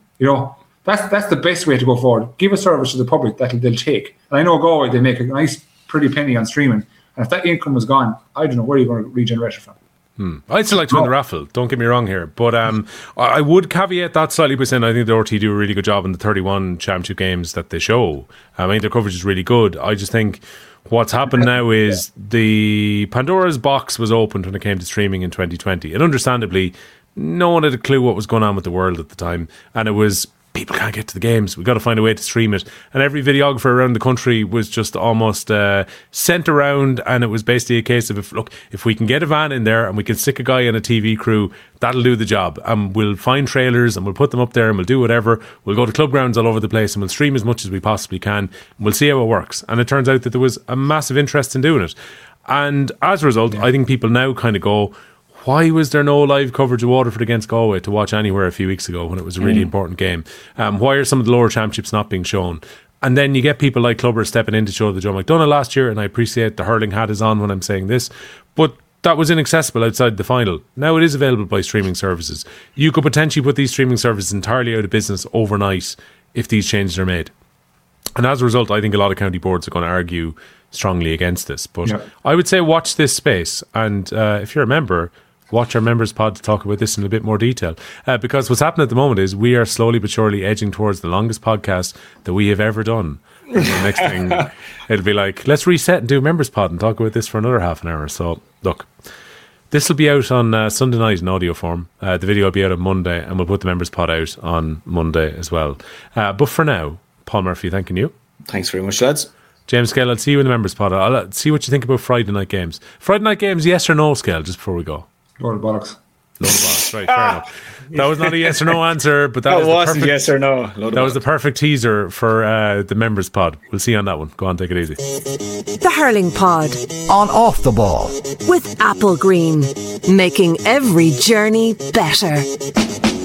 That's the best way to go forward. Give a service to the public that they'll take. And I know Galway, they make a nice, pretty penny on streaming. And if that income was gone, I don't know where you're going to regenerate it from. I'd still like to win the raffle, don't get me wrong here, but I would caveat that slightly by saying I think the RTE do a really good job in the 31 championship games that they show. I mean, their coverage is really good. I just think what's happened now is the Pandora's box was opened when it came to streaming in 2020, and understandably no one had a clue what was going on with the world at the time, and it was people can't get to the games, we've got to find a way to stream it, and every videographer around the country was just almost sent around, and it was basically a case of if we can get a van in there and we can stick a guy and a TV crew, that'll do the job, and we'll find trailers and we'll put them up there and we'll do whatever, we'll go to club grounds all over the place and we'll stream as much as we possibly can, and we'll see how it works. And it turns out that there was a massive interest in doing it, and as a result I think people now kind of go, why was there no live coverage of Waterford against Galway to watch anywhere a few weeks ago when it was a really important game? Why are some of the lower championships not being shown? And then you get people like Clubbers stepping in to show the Joe McDonagh last year, and I appreciate the hurling hat is on when I'm saying this, but that was inaccessible outside the final. Now it is available by streaming services. You could potentially put these streaming services entirely out of business overnight if these changes are made. And as a result, I think a lot of county boards are going to argue strongly against this. But I would say watch this space, and if you're a member, watch our members pod to talk about this in a bit more detail, because what's happening at the moment is we are slowly but surely edging towards the longest podcast that we have ever done. And the next thing it'll be like, let's reset and do a members pod and talk about this for another half an hour. So look, this will be out on Sunday night in audio form. The video will be out on Monday, and we'll put the members pod out on Monday as well. But for now, Paul Murphy, thanking you. Thanks very much, lads. James Scale, I'll see you in the members pod. I'll see what you think about Friday night games. Friday night games, yes or no, Scale, just before we go. Load of bollocks. Load of bollocks, right, fair enough. That was not a yes or no answer, but that wasn't yes or no. That was the perfect teaser for the members pod. We'll see you on that one. Go on, take it easy. The Hurling Pod on Off the Ball with Apple Green, making every journey better.